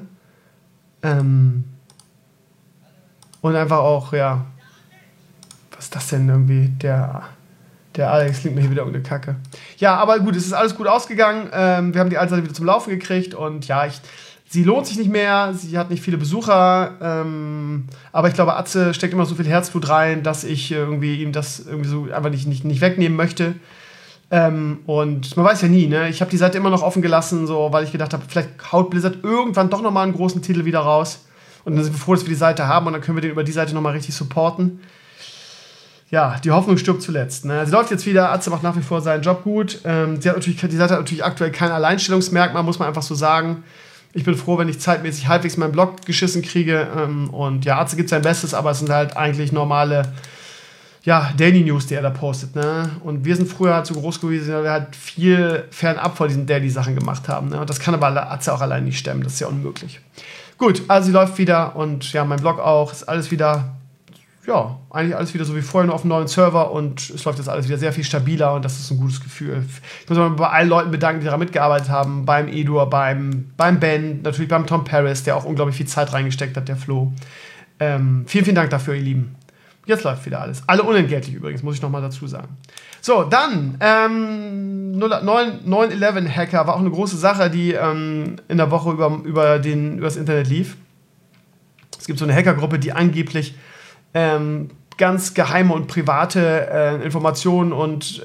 Und einfach auch, ja, was ist das denn irgendwie? Der Alex klingt mir hier wieder irgendeine Kacke. Ja, aber gut, es ist alles gut ausgegangen. Wir haben die alte Seite wieder zum Laufen gekriegt und ja, sie lohnt sich nicht mehr, sie hat nicht viele Besucher, aber ich glaube, Atze steckt immer so viel Herzblut rein, dass ich irgendwie ihm das irgendwie so einfach nicht wegnehmen möchte. Und man weiß ja nie, ne? Ich habe die Seite immer noch offen gelassen, so, weil ich gedacht habe, vielleicht haut Blizzard irgendwann doch nochmal einen großen Titel wieder raus. Und dann sind wir froh, dass wir die Seite haben und dann können wir den über die Seite nochmal richtig supporten. Ja, die Hoffnung stirbt zuletzt. Ne? Sie läuft jetzt wieder, Atze macht nach wie vor seinen Job gut. Die Seite hat natürlich aktuell kein Alleinstellungsmerkmal, muss man einfach so sagen. Ich bin froh, wenn ich zeitmäßig halbwegs meinen Blog geschissen kriege. Und ja, Atze gibt sein Bestes, aber es sind halt eigentlich normale Daily News, die er da postet. Ne? Und wir sind früher halt so groß gewesen, weil wir halt viel fernab von diesen Daily-Sachen gemacht haben. Ne? Und das kann aber Atze auch allein nicht stemmen, das ist ja unmöglich. Gut, also sie läuft wieder und ja, mein Blog auch, ist alles wieder, ja, eigentlich alles wieder so wie vorher, nur auf einem neuen Server und es läuft jetzt alles wieder sehr viel stabiler und das ist ein gutes Gefühl. Ich muss mich bei allen Leuten bedanken, die daran mitgearbeitet haben, beim Edur, beim Ben, natürlich beim Tom Paris, der auch unglaublich viel Zeit reingesteckt hat, der Flo. Vielen, vielen Dank dafür, ihr Lieben. Jetzt läuft wieder alles. Alle unentgeltlich übrigens, muss ich nochmal dazu sagen. So, dann 9/11-Hacker war auch eine große Sache, die in der Woche über das Internet lief. Es gibt so eine Hackergruppe, die angeblich ganz geheime und private Informationen und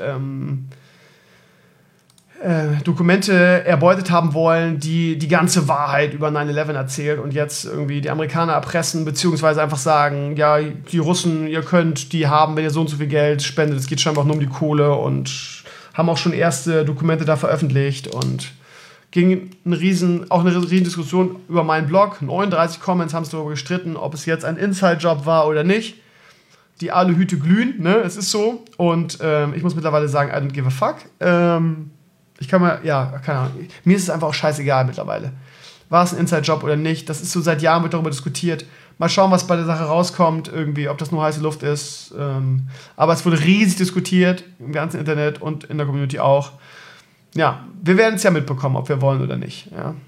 Dokumente erbeutet haben wollen, die ganze Wahrheit über 9/11 erzählt und jetzt irgendwie die Amerikaner erpressen, beziehungsweise einfach sagen, ja, die Russen, ihr könnt die haben, wenn ihr so und so viel Geld spendet. Es geht scheinbar auch nur um die Kohle und haben auch schon erste Dokumente da veröffentlicht und ging eine riesen Diskussion über meinen Blog. 39 Comments haben es darüber gestritten, ob es jetzt ein Inside-Job war oder nicht. Die Aluhüte glühen, ne, es ist so. Und ich muss mittlerweile sagen, I don't give a fuck. Ich kann mal, ja, keine Ahnung. Mir ist es einfach auch scheißegal mittlerweile. war es ein Inside-Job oder nicht? Das ist so, seit Jahren wird darüber diskutiert. Mal schauen, was bei der Sache rauskommt, irgendwie, ob das nur heiße Luft ist. Aber es wurde riesig diskutiert, im ganzen Internet und in der Community auch. Ja, wir werden es ja mitbekommen, ob wir wollen oder nicht.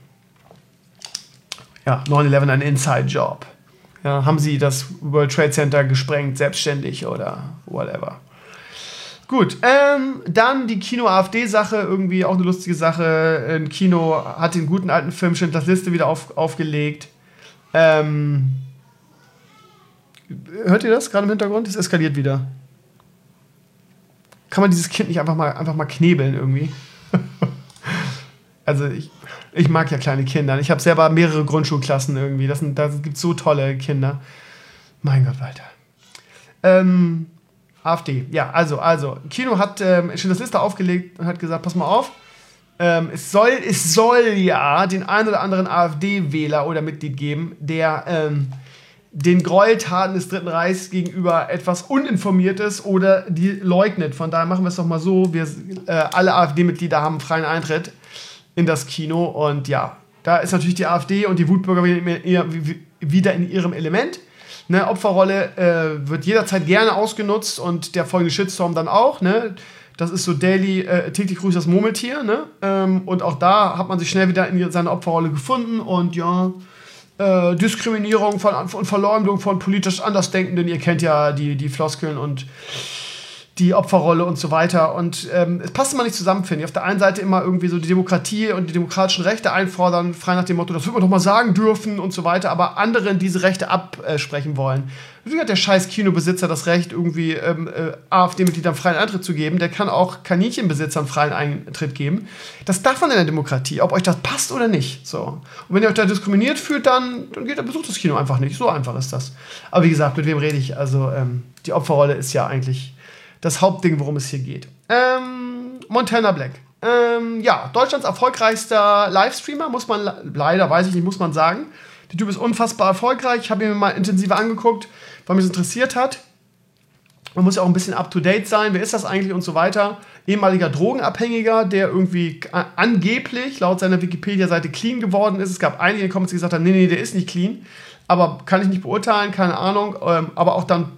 Ja, 9/11 ein Inside-Job. Ja, haben sie das World Trade Center gesprengt, selbstständig oder whatever. Gut, dann die Kino-AfD-Sache, irgendwie auch eine lustige Sache. Ein Kino hat den guten alten Film Schindlers Liste wieder aufgelegt. Hört ihr das gerade im Hintergrund? Es eskaliert wieder. Kann man dieses Kind nicht einfach mal knebeln irgendwie? Also ich mag ja kleine Kinder. Ich habe selber mehrere Grundschulklassen irgendwie. Da gibt es so tolle Kinder. Mein Gott, weiter. AfD. Ja, also. Kino hat Schindlers Liste aufgelegt und hat gesagt, pass mal auf. Es soll ja den einen oder anderen AfD-Wähler oder Mitglied geben, der den Gräueltaten des Dritten Reichs gegenüber etwas uninformiert ist oder die leugnet. Von daher machen wir es doch mal so. Alle AfD-Mitglieder haben freien Eintritt in das Kino. Und ja, da ist natürlich die AfD und die Wutbürger wieder in ihrem Element. Ne, Opferrolle wird jederzeit gerne ausgenutzt und der folgende Shitstorm dann auch. Ne? Das ist so täglich grüßt das Murmeltier. Ne? Und auch da hat man sich schnell wieder in seine Opferrolle gefunden. Und ja, Diskriminierung und Verleumdung von politisch Andersdenkenden. Ihr kennt ja die Floskeln und die Opferrolle und so weiter. Und es passt immer nicht zusammen, finde ich. Auf der einen Seite immer irgendwie so die Demokratie und die demokratischen Rechte einfordern, frei nach dem Motto, das wird man doch mal sagen dürfen und so weiter, aber anderen diese Rechte absprechen wollen. Wie hat der scheiß Kinobesitzer das Recht, irgendwie AfD-Mitgliedern freien Eintritt zu geben? Der kann auch Kaninchenbesitzern freien Eintritt geben. Das darf man in der Demokratie, ob euch das passt oder nicht. So. Und wenn ihr euch da diskriminiert fühlt, dann besucht das Kino einfach nicht. So einfach ist das. Aber wie gesagt, mit wem rede ich? Also die Opferrolle ist ja eigentlich das Hauptding, worum es hier geht. Montana Black. Ja, Deutschlands erfolgreichster Livestreamer, muss man sagen. Der Typ ist unfassbar erfolgreich. Ich habe ihn mir mal intensiver angeguckt, weil mich das interessiert hat. Man muss ja auch ein bisschen up-to-date sein. Wer ist das eigentlich und so weiter? Ehemaliger Drogenabhängiger, der irgendwie angeblich laut seiner Wikipedia-Seite clean geworden ist. Es gab einige in den Comments, die gesagt haben, nee, der ist nicht clean. Aber kann ich nicht beurteilen, keine Ahnung. Aber auch dann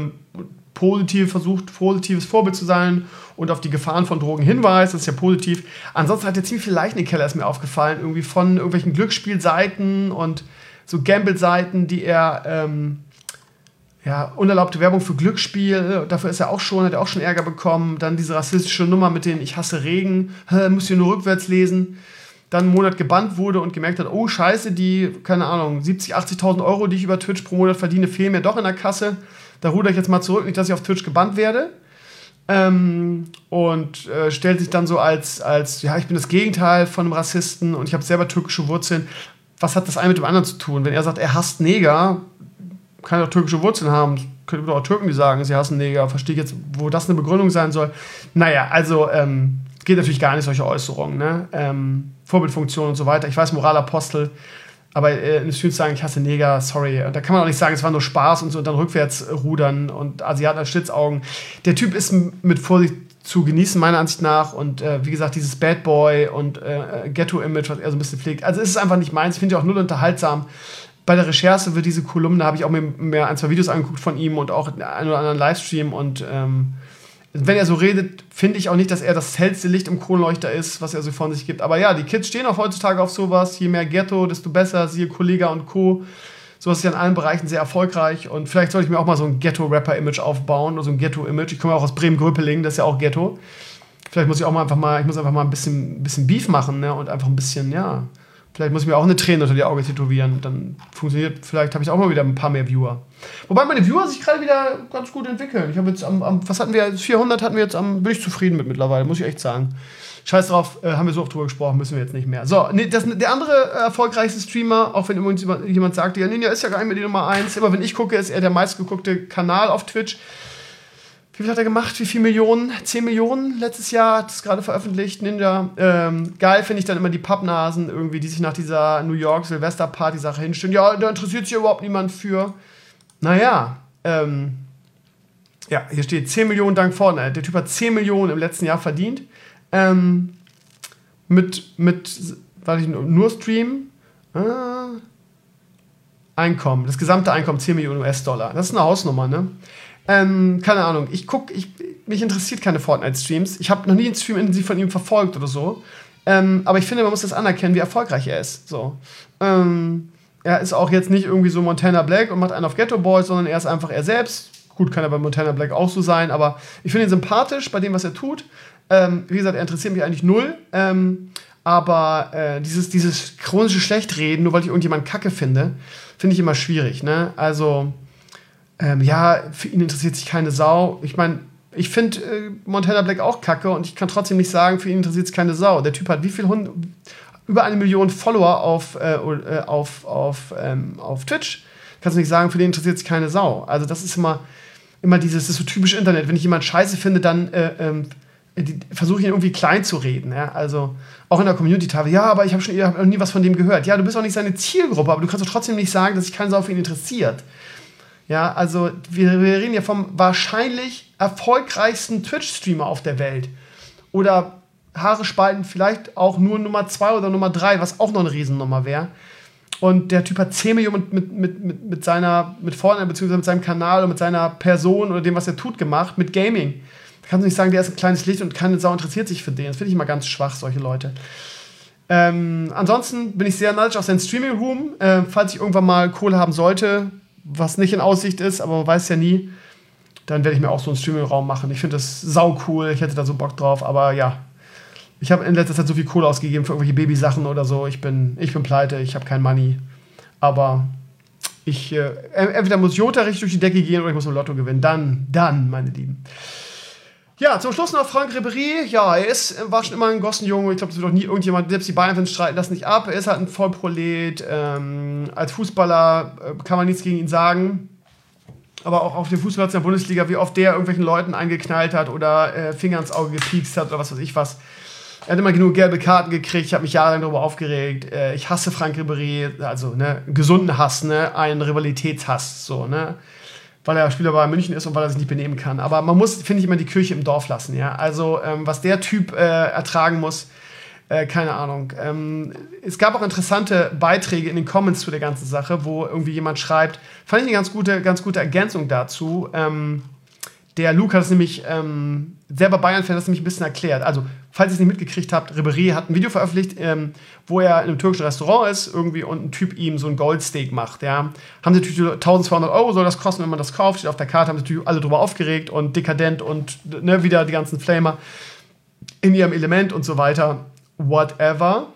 positives Vorbild zu sein und auf die Gefahren von Drogen hinweist, das ist ja positiv. Ansonsten hat er ziemlich viel Leichen im Keller, ist mir aufgefallen, irgendwie von irgendwelchen Glücksspielseiten und so Gamble-Seiten, die er unerlaubte Werbung für Glücksspiel, dafür hat er auch schon Ärger bekommen. Dann diese rassistische Nummer mit den Ich hasse Regen, müsst ihr nur rückwärts lesen. Dann einen Monat gebannt wurde und gemerkt hat, oh scheiße, die, keine Ahnung, 70.000, 80.000 Euro, die ich über Twitch pro Monat verdiene, fehlen mir doch in der Kasse. Da rudere ich jetzt mal zurück, nicht, dass ich auf Twitch gebannt werde. Und stellt sich dann so als ja, ich bin das Gegenteil von einem Rassisten und ich habe selber türkische Wurzeln. Was hat das eine mit dem anderen zu tun? Wenn er sagt, er hasst Neger, kann er doch türkische Wurzeln haben. Könnte auch Türken, die sagen, sie hassen Neger. Verstehe ich jetzt, wo das eine Begründung sein soll. Naja, also geht natürlich gar nicht, solche Äußerungen. Ne? Vorbildfunktion und so weiter. Ich weiß, Moralapostel. Aber in den Streams sagen, ich hasse Neger, sorry. Und da kann man auch nicht sagen, es war nur Spaß und so und dann rückwärts rudern und Asiaten als Schlitzaugen. Der Typ ist mit Vorsicht zu genießen, meiner Ansicht nach. Und wie gesagt, dieses Bad Boy und Ghetto-Image, was er so ein bisschen pflegt. Also es ist einfach nicht meins. Ich finde ja auch null unterhaltsam. Bei der Recherche für diese Kolumne habe ich auch mir ein, zwei Videos angeguckt von ihm und auch einen oder anderen Livestream. Und wenn er so redet, finde ich auch nicht, dass er das hellste Licht im Kronleuchter ist, was er so von sich gibt. Aber ja, die Kids stehen auch heutzutage auf sowas. Je mehr Ghetto, desto besser. Siehe Kollega und Co. Sowas ist ja in allen Bereichen sehr erfolgreich. Und vielleicht sollte ich mir auch mal so ein Ghetto-Rapper-Image aufbauen oder so ein Ghetto-Image. Ich komme ja auch aus Bremen-Gröpeling, das ist ja auch Ghetto. Vielleicht muss ich auch einfach mal ein bisschen Beef machen, ne? Und einfach ein bisschen, ja. Vielleicht muss ich mir auch eine Träne unter die Augen tätowieren. Dann funktioniert, vielleicht habe ich auch mal wieder ein paar mehr Viewer. Wobei meine Viewer sich gerade wieder ganz gut entwickeln. Ich habe jetzt was hatten wir? 400 hatten wir jetzt bin ich zufrieden mit mittlerweile, muss ich echt sagen. Scheiß drauf, haben wir so oft drüber gesprochen, müssen wir jetzt nicht mehr. So, der andere erfolgreichste Streamer, auch wenn übrigens jemand sagte, ja, Ninja ist ja gar nicht mehr die Nummer 1. Immer wenn ich gucke, ist er der meistgeguckte Kanal auf Twitch. Wie viel hat er gemacht? Wie viele Millionen? 10 Millionen letztes Jahr, hat es gerade veröffentlicht, Ninja. Geil finde ich dann immer die Pappnasen irgendwie, die sich nach dieser New York Silvester-Party-Sache hinstellen. Ja, da interessiert sich überhaupt niemand für. Naja, ja, hier steht 10 Millionen dank Fortnite. Der Typ hat 10 Millionen im letzten Jahr verdient. Mit nur Stream. Einkommen, das gesamte Einkommen 10 Millionen US-Dollar. Das ist eine Hausnummer, ne? Keine Ahnung. Mich interessiert keine Fortnite-Streams. Ich habe noch nie einen Stream intensiv von ihm verfolgt oder so. Aber ich finde, man muss das anerkennen, wie erfolgreich er ist. So. Er ist auch jetzt nicht irgendwie so Montana Black und macht einen auf Ghetto Boys, sondern er ist einfach er selbst. Gut, kann er bei Montana Black auch so sein, aber ich finde ihn sympathisch bei dem, was er tut. Wie gesagt, er interessiert mich eigentlich null. Aber dieses chronische Schlechtreden, nur weil ich irgendjemanden Kacke finde ich immer schwierig. Ne? Also, für ihn interessiert sich keine Sau. Ich meine, ich finde Montana Black auch kacke und ich kann trotzdem nicht sagen, für ihn interessiert sich keine Sau. Der Typ hat wie viel über 1 Million Follower auf Twitch. Kannst du nicht sagen, für den interessiert sich keine Sau. Also das ist immer das ist so typisch Internet. Wenn ich jemanden scheiße finde, dann versuche ich ihn irgendwie klein zu reden. Ja? Also auch in der Community-Tafel. Ja, aber ich habe noch nie was von dem gehört. Ja, du bist auch nicht seine Zielgruppe, aber du kannst doch trotzdem nicht sagen, dass sich keine Sau für ihn interessiert. Ja, also wir reden ja vom wahrscheinlich erfolgreichsten Twitch-Streamer auf der Welt. Oder Haare spalten vielleicht auch nur Nummer 2 oder Nummer 3, was auch noch eine Riesennummer wäre. Und der Typ hat 10 Millionen mit Fortnite, beziehungsweise mit seinem Kanal oder mit seiner Person oder dem, was er tut, gemacht, mit Gaming. Da kannst du nicht sagen, der ist ein kleines Licht und keine Sau interessiert sich für den. Das finde ich immer ganz schwach, solche Leute. Ansonsten bin ich sehr neidisch auf seinen Streaming-Room. Falls ich irgendwann mal Kohle haben sollte, was nicht in Aussicht ist, aber man weiß ja nie, dann werde ich mir auch so einen Streaming-Raum machen. Ich finde das sau cool, ich hätte da so Bock drauf, aber ja. Ich habe in letzter Zeit so viel Kohle ausgegeben für irgendwelche Babysachen oder so. Ich bin pleite, ich habe kein Money. Aber entweder muss Jota richtig durch die Decke gehen oder ich muss im Lotto gewinnen. Dann, meine Lieben. Ja, zum Schluss noch Franck Ribéry. Ja, war schon immer ein Gossenjunge. Ich glaube, das wird auch nie irgendjemand, selbst die Bayern-Fans streiten das nicht ab. Er ist halt ein Vollprolet. Als Fußballer kann man nichts gegen ihn sagen. Aber auch auf dem Fußballplatz in der Bundesliga, wie oft der irgendwelchen Leuten eingeknallt hat oder Finger ins Auge gepiekst hat oder was weiß ich was. Er hat immer genug gelbe Karten gekriegt. Ich habe mich jahrelang darüber aufgeregt. Ich hasse Franck Ribéry. Also, ne, gesunden Hass, ne, einen Rivalitätshass, so, ne. Weil er Spieler bei München ist und weil er sich nicht benehmen kann. Aber man muss, finde ich, immer die Kirche im Dorf lassen, ja. Also, was der Typ ertragen muss, keine Ahnung. Es gab auch interessante Beiträge in den Comments zu der ganzen Sache, wo irgendwie jemand schreibt, fand ich eine ganz gute Ergänzung dazu. Der Luke hat es nämlich, selber Bayern-Fan, hat es nämlich ein bisschen erklärt. Also, falls ihr es nicht mitgekriegt habt, Ribéry hat ein Video veröffentlicht, wo er in einem türkischen Restaurant ist irgendwie und ein Typ ihm so ein Goldsteak macht. Ja. Haben sie natürlich 1200 € soll das kosten, wenn man das kauft. Steht auf der Karte, haben sie natürlich alle drüber aufgeregt und dekadent und ne, wieder die ganzen Flamer in ihrem Element und so weiter. Whatever.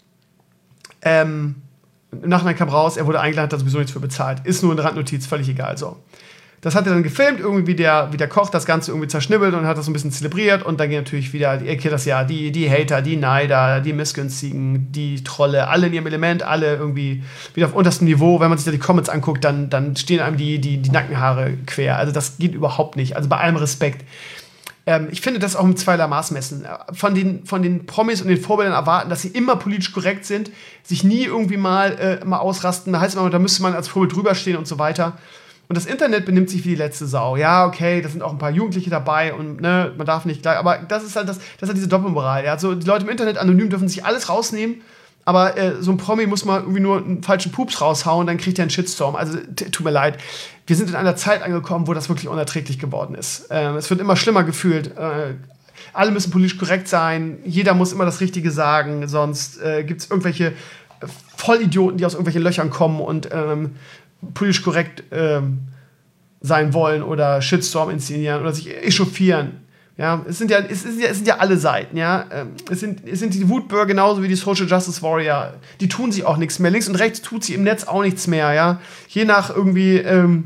Im Nachhinein kam raus, er wurde eingeladen, hat da sowieso nichts für bezahlt. Ist nur eine Randnotiz, völlig egal. So. Das hat er dann gefilmt, irgendwie wie der Koch das Ganze irgendwie zerschnibbelt und hat das so ein bisschen zelebriert und dann geht natürlich wieder, ihr kennt das ja, die Hater, die Neider, die Missgünstigen, die Trolle, alle in ihrem Element, alle irgendwie wieder auf unterstem Niveau. Wenn man sich da die Comments anguckt, dann stehen einem die Nackenhaare quer. Also das geht überhaupt nicht. Also bei allem Respekt. Ich finde das auch im zweierlei Maß messen. Von den Promis und den Vorbildern erwarten, dass sie immer politisch korrekt sind, sich nie irgendwie mal ausrasten. Da heißt immer, da müsste man als Vorbild drüber stehen und so weiter. Und das Internet benimmt sich wie die letzte Sau. Ja, okay, da sind auch ein paar Jugendliche dabei und ne, man darf nicht gleich. Aber das ist halt diese Doppelmoral. Ja? Also die Leute im Internet anonym dürfen sich alles rausnehmen, aber so ein Promi muss mal irgendwie nur einen falschen Pups raushauen, dann kriegt er einen Shitstorm. Also tut mir leid. Wir sind in einer Zeit angekommen, wo das wirklich unerträglich geworden ist. Es wird immer schlimmer gefühlt. Alle müssen politisch korrekt sein. Jeder muss immer das Richtige sagen. Sonst gibt es irgendwelche Vollidioten, die aus irgendwelchen Löchern kommen und politisch korrekt sein wollen oder Shitstorm inszenieren oder sich echauffieren. Ja, es sind ja alle Seiten, ja. Es sind die Wutbürger genauso wie die Social Justice Warrior. Die tun sich auch nichts mehr. Links und rechts tut sie im Netz auch nichts mehr, ja. Je nach irgendwie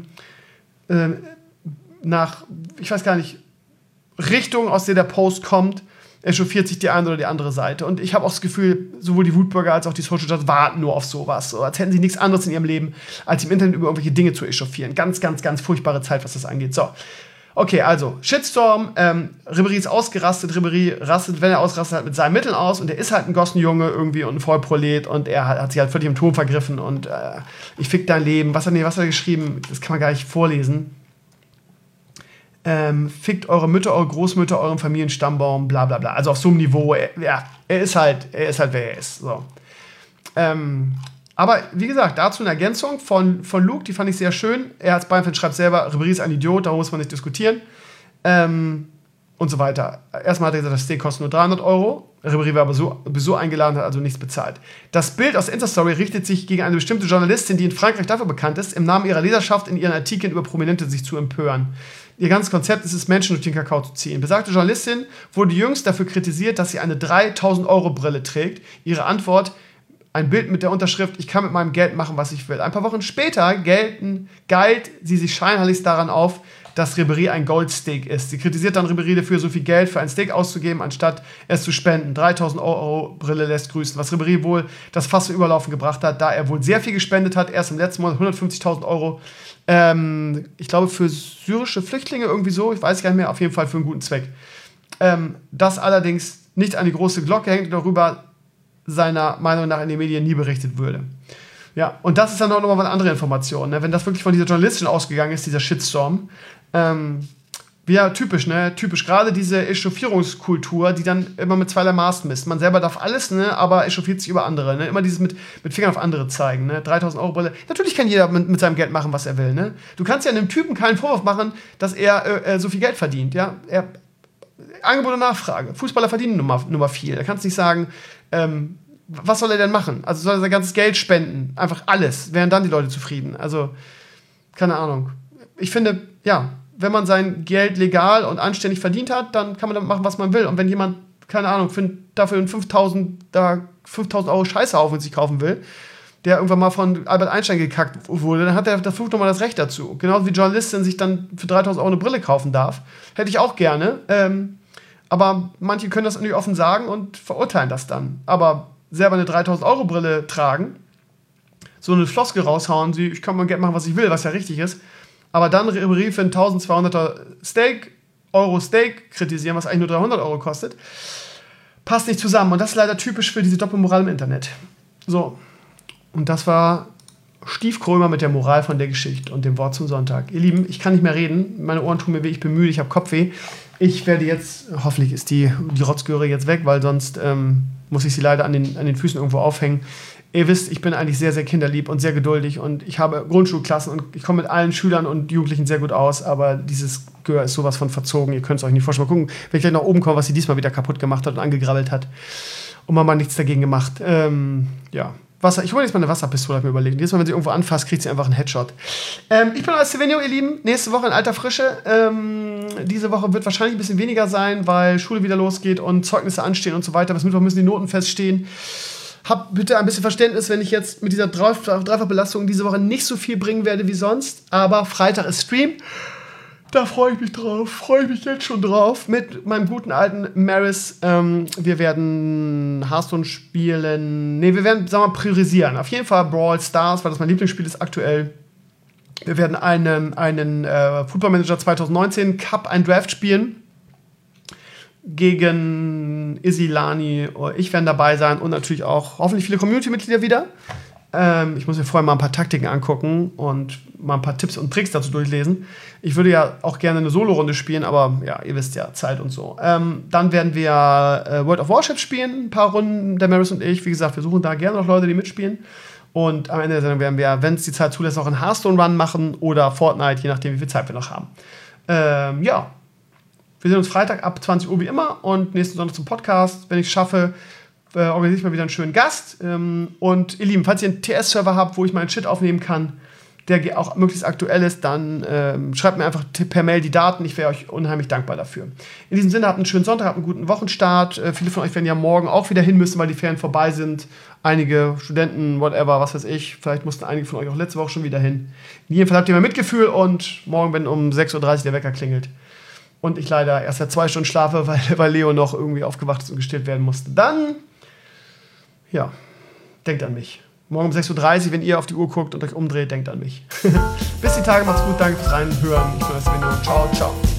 ich weiß gar nicht, Richtung, aus der Post kommt, echauffiert sich die eine oder die andere Seite. Und ich habe auch das Gefühl, sowohl die Wutbürger als auch die Social Justice warten nur auf sowas. So, als hätten sie nichts anderes in ihrem Leben, als im Internet über irgendwelche Dinge zu echauffieren. Ganz, ganz, ganz furchtbare Zeit, was das angeht. So, okay, also, Shitstorm, Ribéry ist ausgerastet. Ribéry rastet, wenn er ausrastet, halt mit seinen Mitteln aus. Und er ist halt ein Gossenjunge irgendwie und ein Vollprolet. Und er hat sich halt völlig im Ton vergriffen. Und ich fick dein Leben. Was hat er geschrieben? Das kann man gar nicht vorlesen. Fickt eure Mütter, eure Großmütter, euren Familienstammbaum, bla bla bla. Also auf so einem Niveau, er ist halt, wer er ist. So. Aber wie gesagt, dazu eine Ergänzung von Luke, die fand ich sehr schön. Er als Bayern-Fan schreibt selber, Ribéry ist ein Idiot, darum muss man nicht diskutieren. Und so weiter. Erstmal hat er gesagt, das Steak kostet nur 300 €. Ribéry war aber sowieso eingeladen, hat also nichts bezahlt. Das Bild aus der Insta-Story richtet sich gegen eine bestimmte Journalistin, die in Frankreich dafür bekannt ist, im Namen ihrer Leserschaft in ihren Artikeln über Prominente sich zu empören. Ihr ganzes Konzept ist es, Menschen durch den Kakao zu ziehen. Besagte Journalistin wurde jüngst dafür kritisiert, dass sie eine 3.000 € Brille trägt. Ihre Antwort: ein Bild mit der Unterschrift, ich kann mit meinem Geld machen, was ich will. Ein paar Wochen später geilt sie sich scheinheiligst daran auf, dass Ribéry ein Goldsteak ist. Sie kritisiert dann Ribéry dafür, so viel Geld für ein Steak auszugeben, anstatt es zu spenden. 3.000 € Brille lässt grüßen. Was Ribéry wohl das Fass zum Überlaufen gebracht hat, da er wohl sehr viel gespendet hat. Erst im letzten Monat 150.000 €. Ich glaube für syrische Flüchtlinge irgendwie so. Ich weiß gar nicht mehr. Auf jeden Fall für einen guten Zweck. Das allerdings nicht an die große Glocke hängt und darüber seiner Meinung nach in den Medien nie berichtet würde. Ja, und das ist dann auch nochmal eine andere Information. Ne? Wenn das wirklich von dieser Journalistin ausgegangen ist, dieser Shitstorm, ja, typisch, ne? Typisch. Gerade diese Echauffierungskultur, die dann immer mit zweierlei Maß misst. Man selber darf alles, ne? Aber echauffiert sich über andere. Ne? Immer dieses mit Fingern auf andere zeigen. Ne? 3.000 € Brille. Natürlich kann jeder mit seinem Geld machen, was er will. Ne? Du kannst ja einem Typen keinen Vorwurf machen, dass er so viel Geld verdient. Ja? Angebot und Nachfrage. Fußballer verdienen nun mal viel. Da kannst du nicht sagen, was soll er denn machen? Also soll er sein ganzes Geld spenden? Einfach alles. Wären dann die Leute zufrieden? Also, keine Ahnung. Ich finde, ja, wenn man sein Geld legal und anständig verdient hat, dann kann man damit machen, was man will. Und wenn jemand, keine Ahnung, dafür einen 5.000 € Scheißhaufen sich kaufen will, der irgendwann mal von Albert Einstein gekackt wurde, dann hat er da nochmal das Recht dazu. Genauso wie Journalistin sich dann für 3.000 € eine Brille kaufen darf. Hätte ich auch gerne. Aber manche können das natürlich offen sagen und verurteilen das dann. Aber selber eine 3.000 € Brille tragen, so eine Floskel raushauen, ich kann mein Geld machen, was ich will, was ja richtig ist, aber dann Ribéry für ein 1.200er Steak kritisieren, was eigentlich nur 300 € kostet, passt nicht zusammen. Und das ist leider typisch für diese Doppelmoral im Internet. So, und das war Stiefkrömer mit der Moral von der Geschichte und dem Wort zum Sonntag. Ihr Lieben, ich kann nicht mehr reden, meine Ohren tun mir weh, ich bin müde, ich habe Kopfweh. Ich werde jetzt, hoffentlich ist die Rotzgöre jetzt weg, weil sonst muss ich sie leider an den Füßen irgendwo aufhängen. Ihr wisst, ich bin eigentlich sehr, sehr kinderlieb und sehr geduldig und ich habe Grundschulklassen und ich komme mit allen Schülern und Jugendlichen sehr gut aus, aber dieses Gehör ist sowas von verzogen, ihr könnt es euch nicht vorstellen. Mal gucken, wenn ich gleich nach oben komme, was sie diesmal wieder kaputt gemacht hat und angegrabbelt hat und man mal nichts dagegen gemacht. Ja, Wasser. Ich hole jetzt mal eine Wasserpistole, habe ich mir überlegt. Jedes Mal, wenn sie irgendwo anfasst, kriegt sie einfach einen Headshot. Ich bin Stevenio, ihr Lieben. Nächste Woche in alter Frische. Diese Woche wird wahrscheinlich ein bisschen weniger sein, weil Schule wieder losgeht und Zeugnisse anstehen und so weiter. Bis Mittwoch müssen die Noten feststehen. Habt bitte ein bisschen Verständnis, wenn ich jetzt mit dieser Dreifachbelastung diese Woche nicht so viel bringen werde wie sonst. Aber Freitag ist Stream. Da freue ich mich drauf. Freue ich mich jetzt schon drauf. Mit meinem guten alten Maris. Wir werden Hearthstone spielen. Ne, wir werden, sagen wir mal, priorisieren. Auf jeden Fall Brawl Stars, weil das mein Lieblingsspiel ist aktuell. Wir werden einen Football Manager 2019 Cup, einen Draft spielen. Gegen Isilani. Ich werde dabei sein und natürlich auch hoffentlich viele Community-Mitglieder wieder. Ich muss mir vorher mal ein paar Taktiken angucken und mal ein paar Tipps und Tricks dazu durchlesen. Ich würde ja auch gerne eine Solo-Runde spielen, aber ja, ihr wisst ja, Zeit und so. Dann werden wir World of Warships spielen, ein paar Runden, der Maris und ich. Wie gesagt, wir suchen da gerne noch Leute, die mitspielen. Und am Ende der Sendung werden wir, wenn es die Zeit zulässt, auch einen Hearthstone-Run machen oder Fortnite, je nachdem, wie viel Zeit wir noch haben. Ja, wir sehen uns Freitag ab 20 Uhr wie immer und nächsten Sonntag zum Podcast, wenn ich es schaffe. Organisiere ich mal wieder einen schönen Gast. Und ihr Lieben, falls ihr einen TS-Server habt, wo ich meinen Shit aufnehmen kann, der auch möglichst aktuell ist, dann schreibt mir einfach per Mail die Daten. Ich wäre euch unheimlich dankbar dafür. In diesem Sinne, habt einen schönen Sonntag, habt einen guten Wochenstart. Viele von euch werden ja morgen auch wieder hin müssen, weil die Ferien vorbei sind. Einige Studenten, whatever, was weiß ich. Vielleicht mussten einige von euch auch letzte Woche schon wieder hin. In jedem Fall habt ihr mal Mitgefühl und morgen, wenn um 6.30 Uhr der Wecker klingelt und ich leider erst seit 2 Stunden schlafe, weil Leo noch irgendwie aufgewacht ist und gestillt werden musste, dann ja, denkt an mich. Morgen um 6.30 Uhr, wenn ihr auf die Uhr guckt und euch umdreht, denkt an mich. Bis die Tage, macht's gut, danke fürs Reinhören. Ich bin Stevenio. Ciao, ciao.